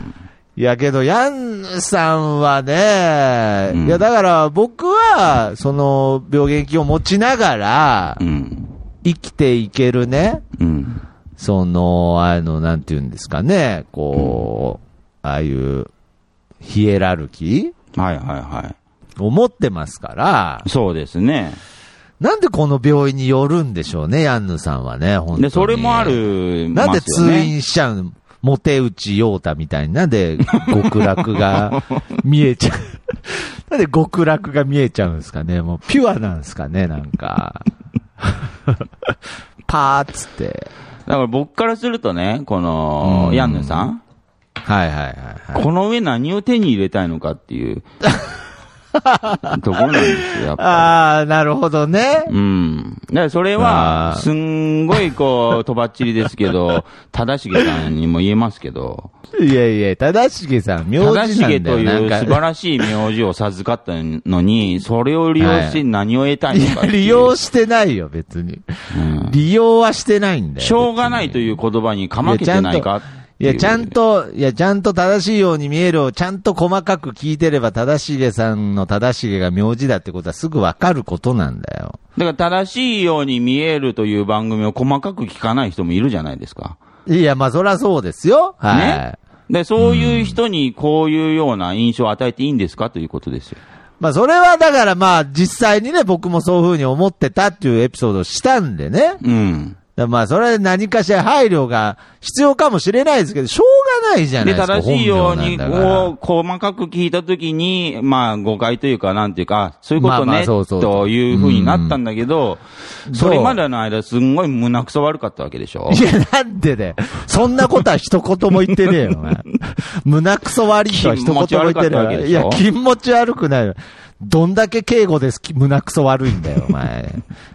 いやけど、ヤンさんはね、うん、いやだから僕は、その病原菌を持ちながら、生きていけるね、うん、その、あの、なんていうんですかね、こう、うん、ああいうヒエラルキーはいはいはい。 を持ってますから、 そうですね。 なんでこの病院によるんでしょうね、ヤンヌさんはね、本当に。 で、それもある、ね。 なんで通院しちゃうの？モテ内陽太みたいなんで極楽が見えちゃう。なんで極楽が見えちゃうんですかね。もうピュアなんですかね、なんか。パーッつって。 だから僕からするとね、この、ヤンヌさん。 はいはいはい、はい。 この上何を手に入れたいのかっていう。ところなんですよ、やっぱり。 ああ、なるほどね。 うん。だからそれは、すんごいこう、とばっちりですけど、正成さんにも言えますけど。 いやいや、正成さん、名字なんだよ。 正成という素晴らしい名字を授かったのに、それを利用して何を得たいのかっていう。 いや、利用してないよ、別に、うん。利用はしてないんだよ。 しょうがないという言葉にかまけてないか。 いや、ちゃんと、いや、ちゃんと正しいように見えるをちゃんと細かく聞いてれば、正成さんの正成が名字だってことはすぐわかることなんだよ。 だから正しいように見えるという番組を細かく聞かない人もいるじゃないですか。 いや、まあ、そらそうですよ。はい。 ね。で、そういう人にこういうような印象を与えていいんですかということですよ。 まあ、それはだからまあ、実際にね、僕もそういうふうに思ってたっていうエピソードをしたんでね。 うん。 まあ、それで何かしら配慮が必要かもしれないですけど、しょうがないじゃないですか。 で、正しいように、こう、細かく聞いたときに、まあ、誤解というか、なんていうか、そういうことね、というふうになったんだけど、それまでの間、すんごい胸くそ悪かったわけでしょ。 いや、なんでだよ。そんなことは一言も言ってねえよ、お前。胸くそ悪いとは一言も言ってねえよ。いや、気持ち悪くないよ。どんだけ敬語です、胸くそ悪いんだよ、お前。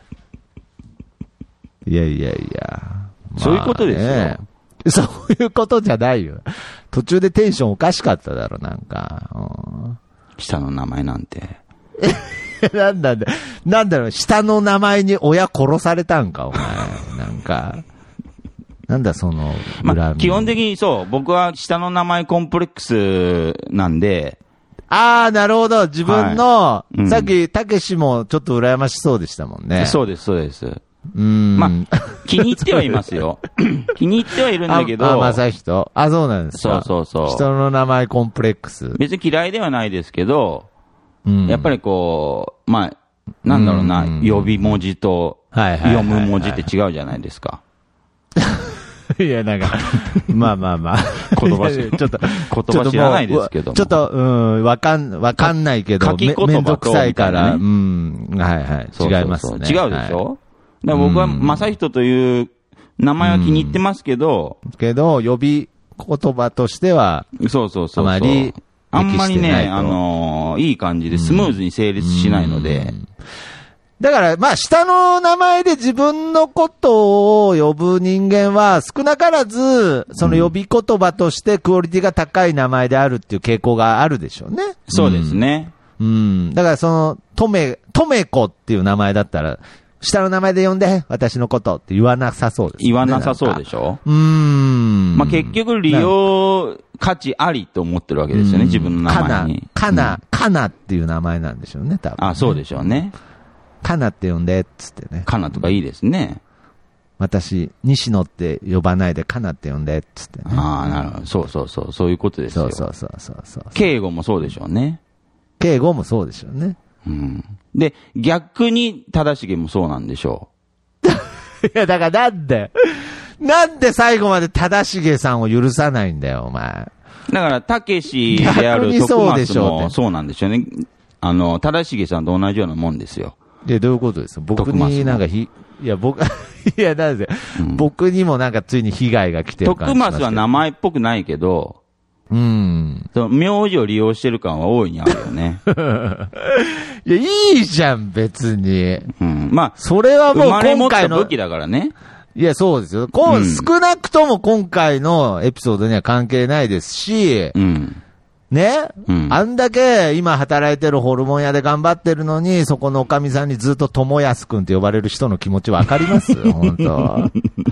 いやいやいや、 まあね。そういうことですよ。そういうことじゃないよ。途中でテンションおかしかっただろ、なんか。うん、 下の名前なんて。 なんだ、なんだろう、下の名前に親殺されたんか、お前。なんか。なんだ、その、 まあ、基本的にそう、僕は下の名前コンプレックスなんで。 ああ、なるほど。自分の、はいうん、さっき、たけしもちょっと羨ましそうでしたもんね。 そうです、そうです。 うん。 まあ、気に入ってはいますよ。気に入ってはいるんだけど。 あ、まさひと。あ、そうなんですか。 そうそうそう。 人の名前コンプレックス。 別に嫌いではないですけど、うん、やっぱりこう、まあ、なんだろうな、うん、呼び文字と読む文字って違うじゃないですか。 いや、なんか、まあまあまあ。 言葉知ちょっと、言葉知らないですけども。 ちょっと、うん、わかん、わかんないけど、 書き言葉とめんどくさいから、 うん、はいはい。 そうそうそう違いますね。 違うでしょ、はい、だから僕は、正人という名前は気に入ってますけど、 けど、呼び言葉としては、 そうそうそう。 あまり、 あんまりね、あのー、いい感じでスムーズに成立しないので。 だから、まあ、下の名前で自分のことを呼ぶ人間は、少なからず、その呼び言葉としてクオリティが高い名前であるっていう傾向があるでしょうね。 そうですね。 うん。うん、だから、その、とめ、とめこっていう名前だったら、下の名前で呼んで、私のことって言わなさそうですね。 言わなさそうでしょ。 うーん。 まあ、結局、利用価値ありと思ってるわけですよね、自分の名前に。 かな、かな、かなっていう名前なんでしょうね、多分、ね。 あ、そうでしょうね。 かなって呼んで、つってね。 かなとかいいですね。 私、西野って呼ばないで、かなって呼んで、つってね。 ああ、なるほど。そうそうそう。そういうことですよ。 そうそうそうそうそう。 敬語もそうでしょうね。 敬語もそうでしょうね。 うん。で、逆に、正しげもそうなんでしょう。 いや、だからなんで、なんで最後まで正しげさんを許さないんだよ、お前。 だから、たけしである徳松もそうなんでしょうね。あの、正しげさんと同じようなもんですよ。 で、どういうことですか僕になんかひ、いや、僕、いや、なんで、うん、僕にもなんかついに被害が来てる感じしますけど。 徳松は名前っぽくないけど、 うん。 その名字を利用してる感は大いにあるよね。 いや、いいじゃん、別に。 うん。まあ、 それはもう今回の。 生まれ持った武器だからね。 いや、そうですよ。こう、うん、少なくとも今回のエピソードには関係ないですし、 うん。 ね、 うん、 あんだけ今働いてるホルモン屋で頑張ってるのに、そこのおかみさんにずっと友安くんって呼ばれる人の気持ちわかります本当。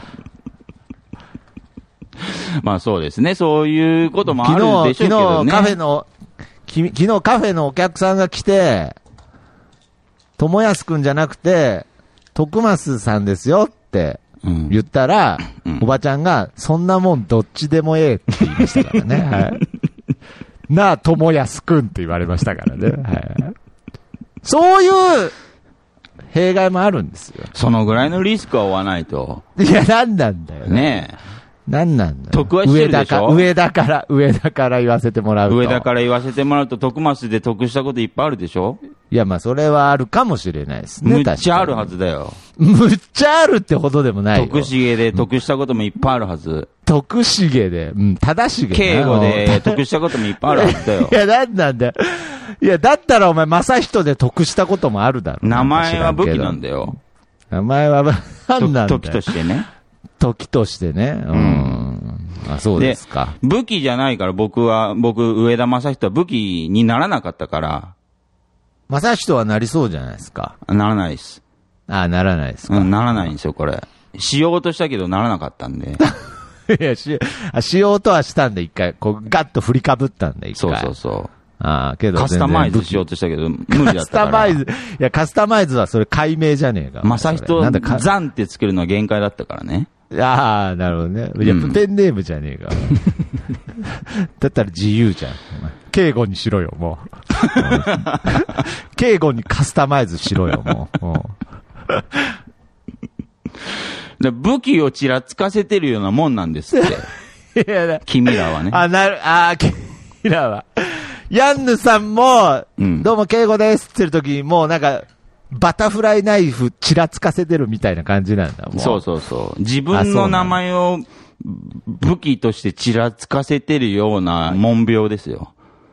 まあそうですね。そういうこともあるでしょうけどね。 昨日、昨日カフェの、き昨日カフェのお客さんが来て、友安くんじゃなくて、徳増さんですよって言ったら、うんうん、おばちゃんが、そんなもんどっちでもええって言いましたからね。はい、なあ、友安くんって言われましたからね。はい、そういう弊害もあるんですよ。 そのぐらいのリスクは負わないと。 いや、なんなんだよね。 ねえ。 なんなんだよ。 得はしてるでしょ。 上だから、上だから言わせてもらうと。 上だから言わせてもらうと、徳増で得したこといっぱいあるでしょ。 いや、まあ、それはあるかもしれないですね。 むっちゃあるはずだよ。 むっちゃあるってほどでもないよ。 徳重で得したこともいっぱいあるはず。 徳重で、うん、正しげ。 敬語で得したこともいっぱいあるはずだよ。 いや、なんなんだよ。いや、だったらお前、正人で得したこともあるだろう。 名前は武器なんだよ。 名前は、なんなんだよ。 時としてね。 時としてね。うん。うんあ、そうですか。 で、武器じゃないから僕は、僕、上田正人は武器にならなかったから。 正人はなりそうじゃないですか。 ならないです。 あ、ならないですか。 うん、ならないんですよ、これ。しようとしたけどならなかったんで。 いや、し、しようとはしたんで、一回、こう、ガッと振りかぶったんで、一回。 そうそうそう。 ああ、けどカスタマイズしようとしたけど、無理だったから。カスタマイズ、いや、カスタマイズはそれ解明じゃねえか。 正人、ザンってつけるのは限界だったからね。 ああ、なるほどね。いや、うん、ペンネームじゃねえか。だったら自由じゃん。敬語にしろよ、もう。敬語にカスタマイズしろよ、もう。もう武器をちらつかせてるようなもんなんですって。いや君らはね。 あ、なる、あ、君らは。ヤンヌさんも、うん、どうも敬語ですって言ってる時に、もうなんか、バタフライナイフちらつかせてるみたいな感じなんだもん。 そうそうそう。自分の名前を武器としてちらつかせてるような文病ですよ。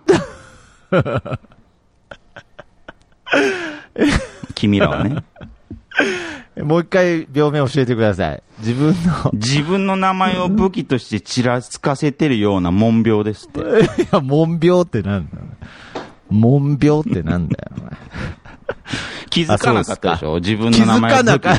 君らはね。 もう一回病名教えてください。自分の。 自分の名前を武器としてちらつかせてるような文病ですって。 いや、文病ってなんだよ。文病ってなんだよ。 気づかなかったでしょ自分の名前を武器って。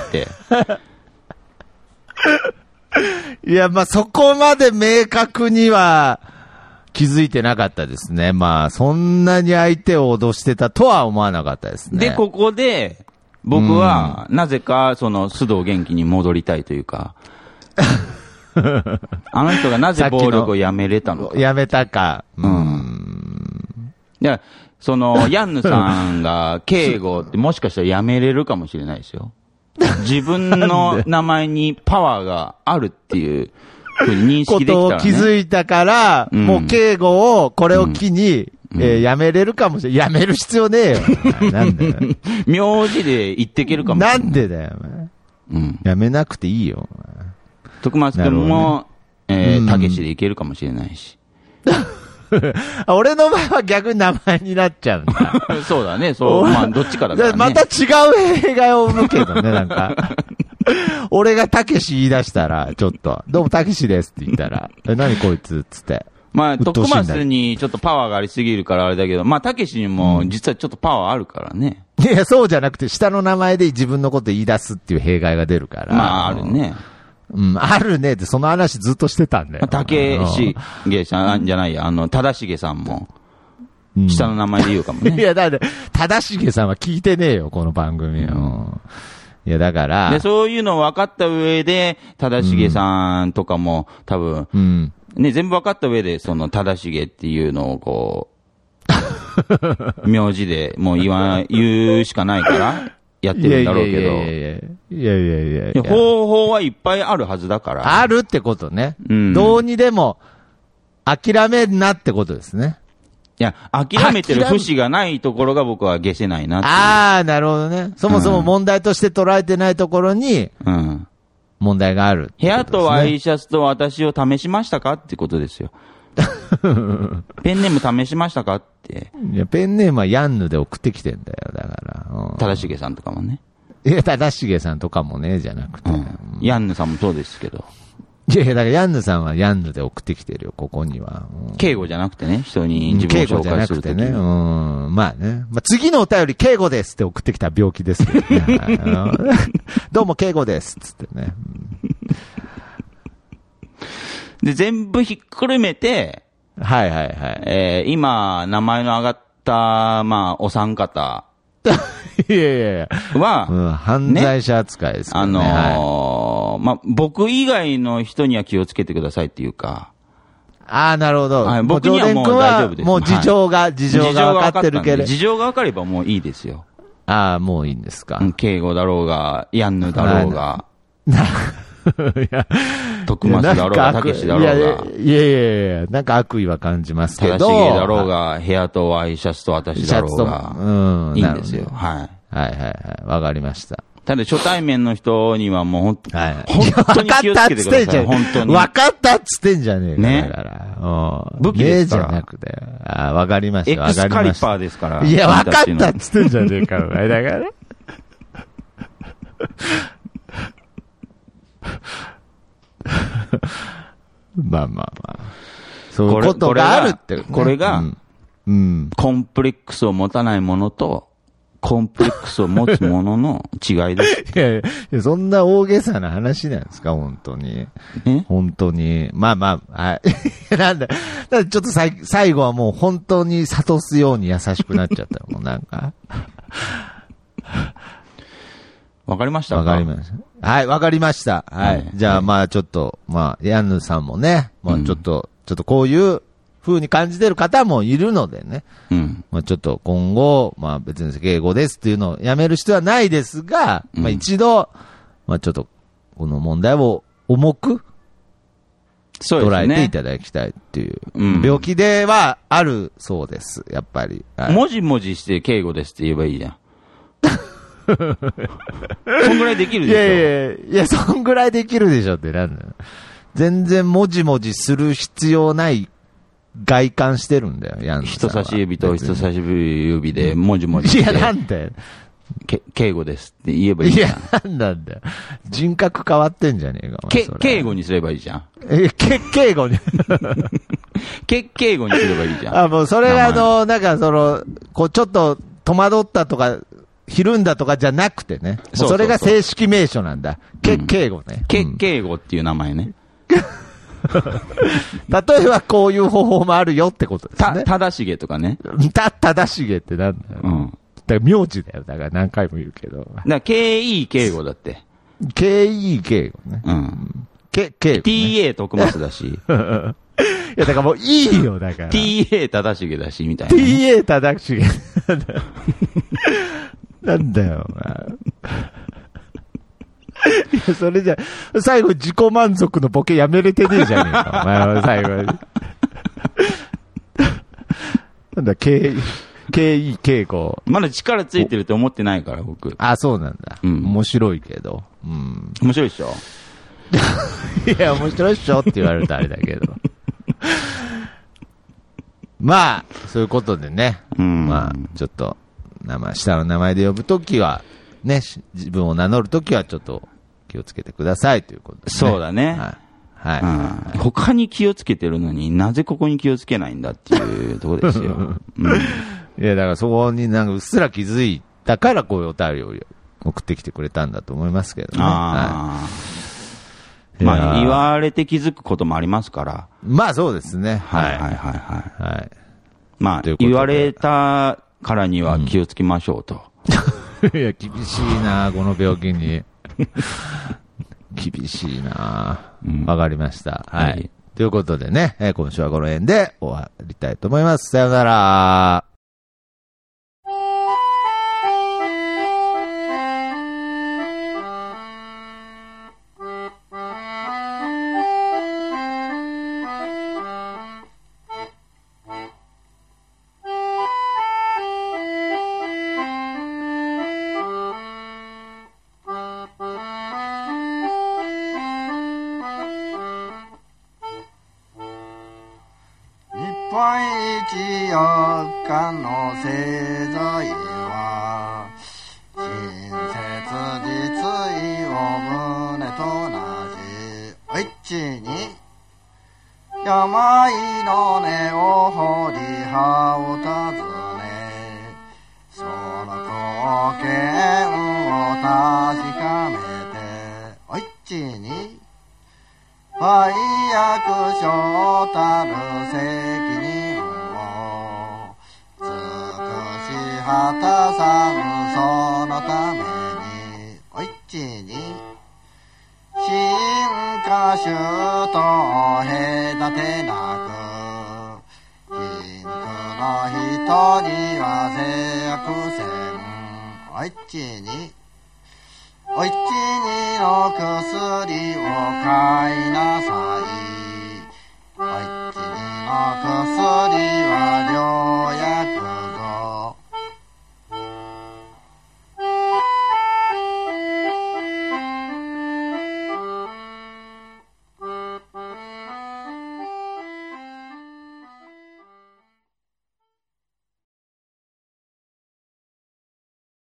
いや、まあ、そこまで明確には気づいてなかったですね。まあ、そんなに相手を脅してたとは思わなかったですね。 で、ここで、僕は、なぜか、その、須藤元気に戻りたいというか、あの人がなぜ暴力をやめれたのか。 やめたか。 うん。いや、その、ヤンヌさんが敬語ってもしかしたらやめれるかもしれないですよ。自分の名前にパワーがあるっていうふうに認識できたら、ね。 ことを気づいたから、うん、もう敬語をこれを機に、うん、えー、やめれるかもしれない。やめる必要ねえよ。なんで名字で言っていけるかもしれない。 なんでだよ、うん。やめなくていいよ。 徳松君も、ね、えー、たけしでいけるかもしれないし。 俺の場合は逆に名前になっちゃうんだ。 そうだね、そう。まあ、どっちかだからね。 また違う弊害を生むけどね、なんか。俺がたけし言い出したら、ちょっと、どうもたけしですって言ったら、え、何こいつつって。 まあ、徳松にちょっとパワーがありすぎるからあれだけど、まあ、たけしにも実はちょっとパワーあるからね。 いや、そうじゃなくて、下の名前で自分のこと言い出すっていう弊害が出るから。 まあ、あるね。 うん、あるねって、その話ずっとしてたんだよ。 たけしげさんじゃないや、あの、ただしげさんも、下の名前で言うかもね。 うん、いや、だって、ただしげさんは聞いてねえよ、この番組を。うん、いや、だから。 で、そういうのを分かった上で、ただしげさんとかも、多分、うん、ね、全部分かった上で、その、ただしげっていうのをこう、名字でもう言わ、言うしかないから、やってるんだろうけど。いやいやいやいやいやいやいや。方法はいっぱいあるはずだから。 あるってことね。うん。どうにでも、諦めんなってことですね。 いや、諦めてる節がないところが僕は消せないなって。 ああ、なるほどね。そもそも問題として捉えてないところに、うん。問題がある、ね。 部屋とワイシャツと私を試しましたかってことですよ。ペンネーム試しましたかって。 いや、ペンネームはヤンヌで送ってきてんだよ、だから。 ただしげさんとかもね。 いや、ただしげさんとかもね、じゃなくて。うん、 ヤンヌさんもそうですけど。 いやいや、だからヤンヌさんはヤンヌで送ってきてるよ、ここには。 うん、敬語じゃなくてね、人に自分を紹介するときに。敬語じゃなくてね。 うん。まあね。まあ、次のお便り、敬語ですって送ってきた病気ですけどね。どうも敬語ですっつってね。 で、全部ひっくるめて、 はいはいはい。 えー、今、名前の上がった、まあ、お三方。 いやいやいや。 は、 うん、犯罪者扱いですね。 あのー、はい、まあ、僕以外の人には気をつけてくださいっていうか。 ああ、なるほど。 はい、僕にはもう大丈夫です。 もう事情が、はい、事情が分かってるけど。 事情が分かればもういいですよ。 ああ、もういいんですか。 うん、敬語だろうが、ヤンヌだろうが。いや、徳松だろうが、たけしだろうが。いやいやいやいや、なんか悪意は感じますけど。 ただしげだろうが、部屋とワイシャツと私だろうが。うん。いいんですよ。はい。 はいはいはい。わかりました。 ただ初対面の人にはもう本当、はい、本当に気をつけてください。本当に。 分かったっつってんじゃねえか。 ね。 だから。 武器ですから。 じゃなくて。ああ、わかりました。 エクスカリパーですから。 いや、分かったっつってんじゃねえか。だから。まあまあまあ。そういうことがあるって、ね。 これが、うんうん、コンプレックスを持たないものと、コンプレックスを持つものの違いです。 いやいや、そんな大げさな話なんですか、本当に。本当に。まあまあ、はい。なんだ、だちょっとさい最後はもう本当に諭すように優しくなっちゃったもん、なんか。 わかりましたか？ わかりました。はい、わかりました。はい。はい、じゃあ、まあちょっと、まあ、ヤンヌさんもね、まあちょっと、うん、ちょっとこういう風に感じてる方もいるのでね。うん。まあちょっと今後、まあ別に敬語ですっていうのをやめる必要はないですが、うん、まあ一度、まあちょっと、この問題を重く、捉えていただきたいっていう。うん、病気ではあるそうです、やっぱり。 はい、もじもじして敬語ですって言えばいいじゃん。そんぐらいできるでしょ。 いやいやいや、そんぐらいできるでしょってなんだよ。全然もじもじする必要ない外観してるんだよ、ヤンさんは。 人差し指と人差し指でもじもじして。 いや、なんだよ。 け、敬語ですって言えばいいじゃん。いや、 なんなんだよ。人格変わってんじゃねえか、 け、敬語にすればいいじゃん。 え、け、敬語に。 け、敬語にすればいいじゃん。 あ、もうそれがあの、なんかその、こうちょっと戸惑ったとか、ひるんだとかじゃなくてね。そうそうそう、それが正式名称なんだ。け、うん、敬語ね。 け、敬語っていう名前ね。 例えばこういう方法もあるよってことですね。 た、ただしげとかね。 た、ただしげってなんだよ。うん。だから名字だよ。だから何回も言うけど。だから、ケーイー 敬語だって。 ケーイー 敬語ね。うん。け、敬語、ね。 ティーエー 徳松だし。 いや、だからもういいよ、だから。 ティーエー ただしげだし、みたいな、 ね。ティーエー ただしげ。なんだよ、お前。いや、それじゃ、最後自己満足のボケやめれてねえじゃねえか、お前は最後に。なんだ、ケーイー、ケーイー 敬語。 まだ力ついてると思ってないから、僕。 あ、そうなんだ。うん。面白いけど。うん。 面白いっしょいや、面白いっしょって言われるとあれだけど。 まあ、そういうことでね。 うん、 まあ、ちょっと、名前、下の名前で呼ぶときは、ね、自分を名乗るときはちょっと気をつけてくださいということですね。 そうだね。 はい。はいうん、他に気をつけてるのになぜここに気をつけないんだっていうところですよ。うん、 いや、だからそこになんかうっすら気づいたからこういうお便りを送ってきてくれたんだと思いますけどね。あはい、まあ、言われて気づくこともありますから。 まあそうですね。 はいはいはいはい。はい、 まあ、言われたからには気をつけましょうと。 うん、いや、厳しいな、この病気に。厳しいな。わ、うん、かりました。はい。はい、ということでね、えー、今週はこの辺で終わりたいと思います。さよなら。 日本一四日の製材は親切実意を胸となじおいちに病の根を掘り葉を尋ねその貢献を確かめておいちに売約所たる責任を尽くし果たさんそのためにおいちに進化種と隔てなく貧苦の人には制約せんおいちにおいちにの薬を買いなさい。おいちにの薬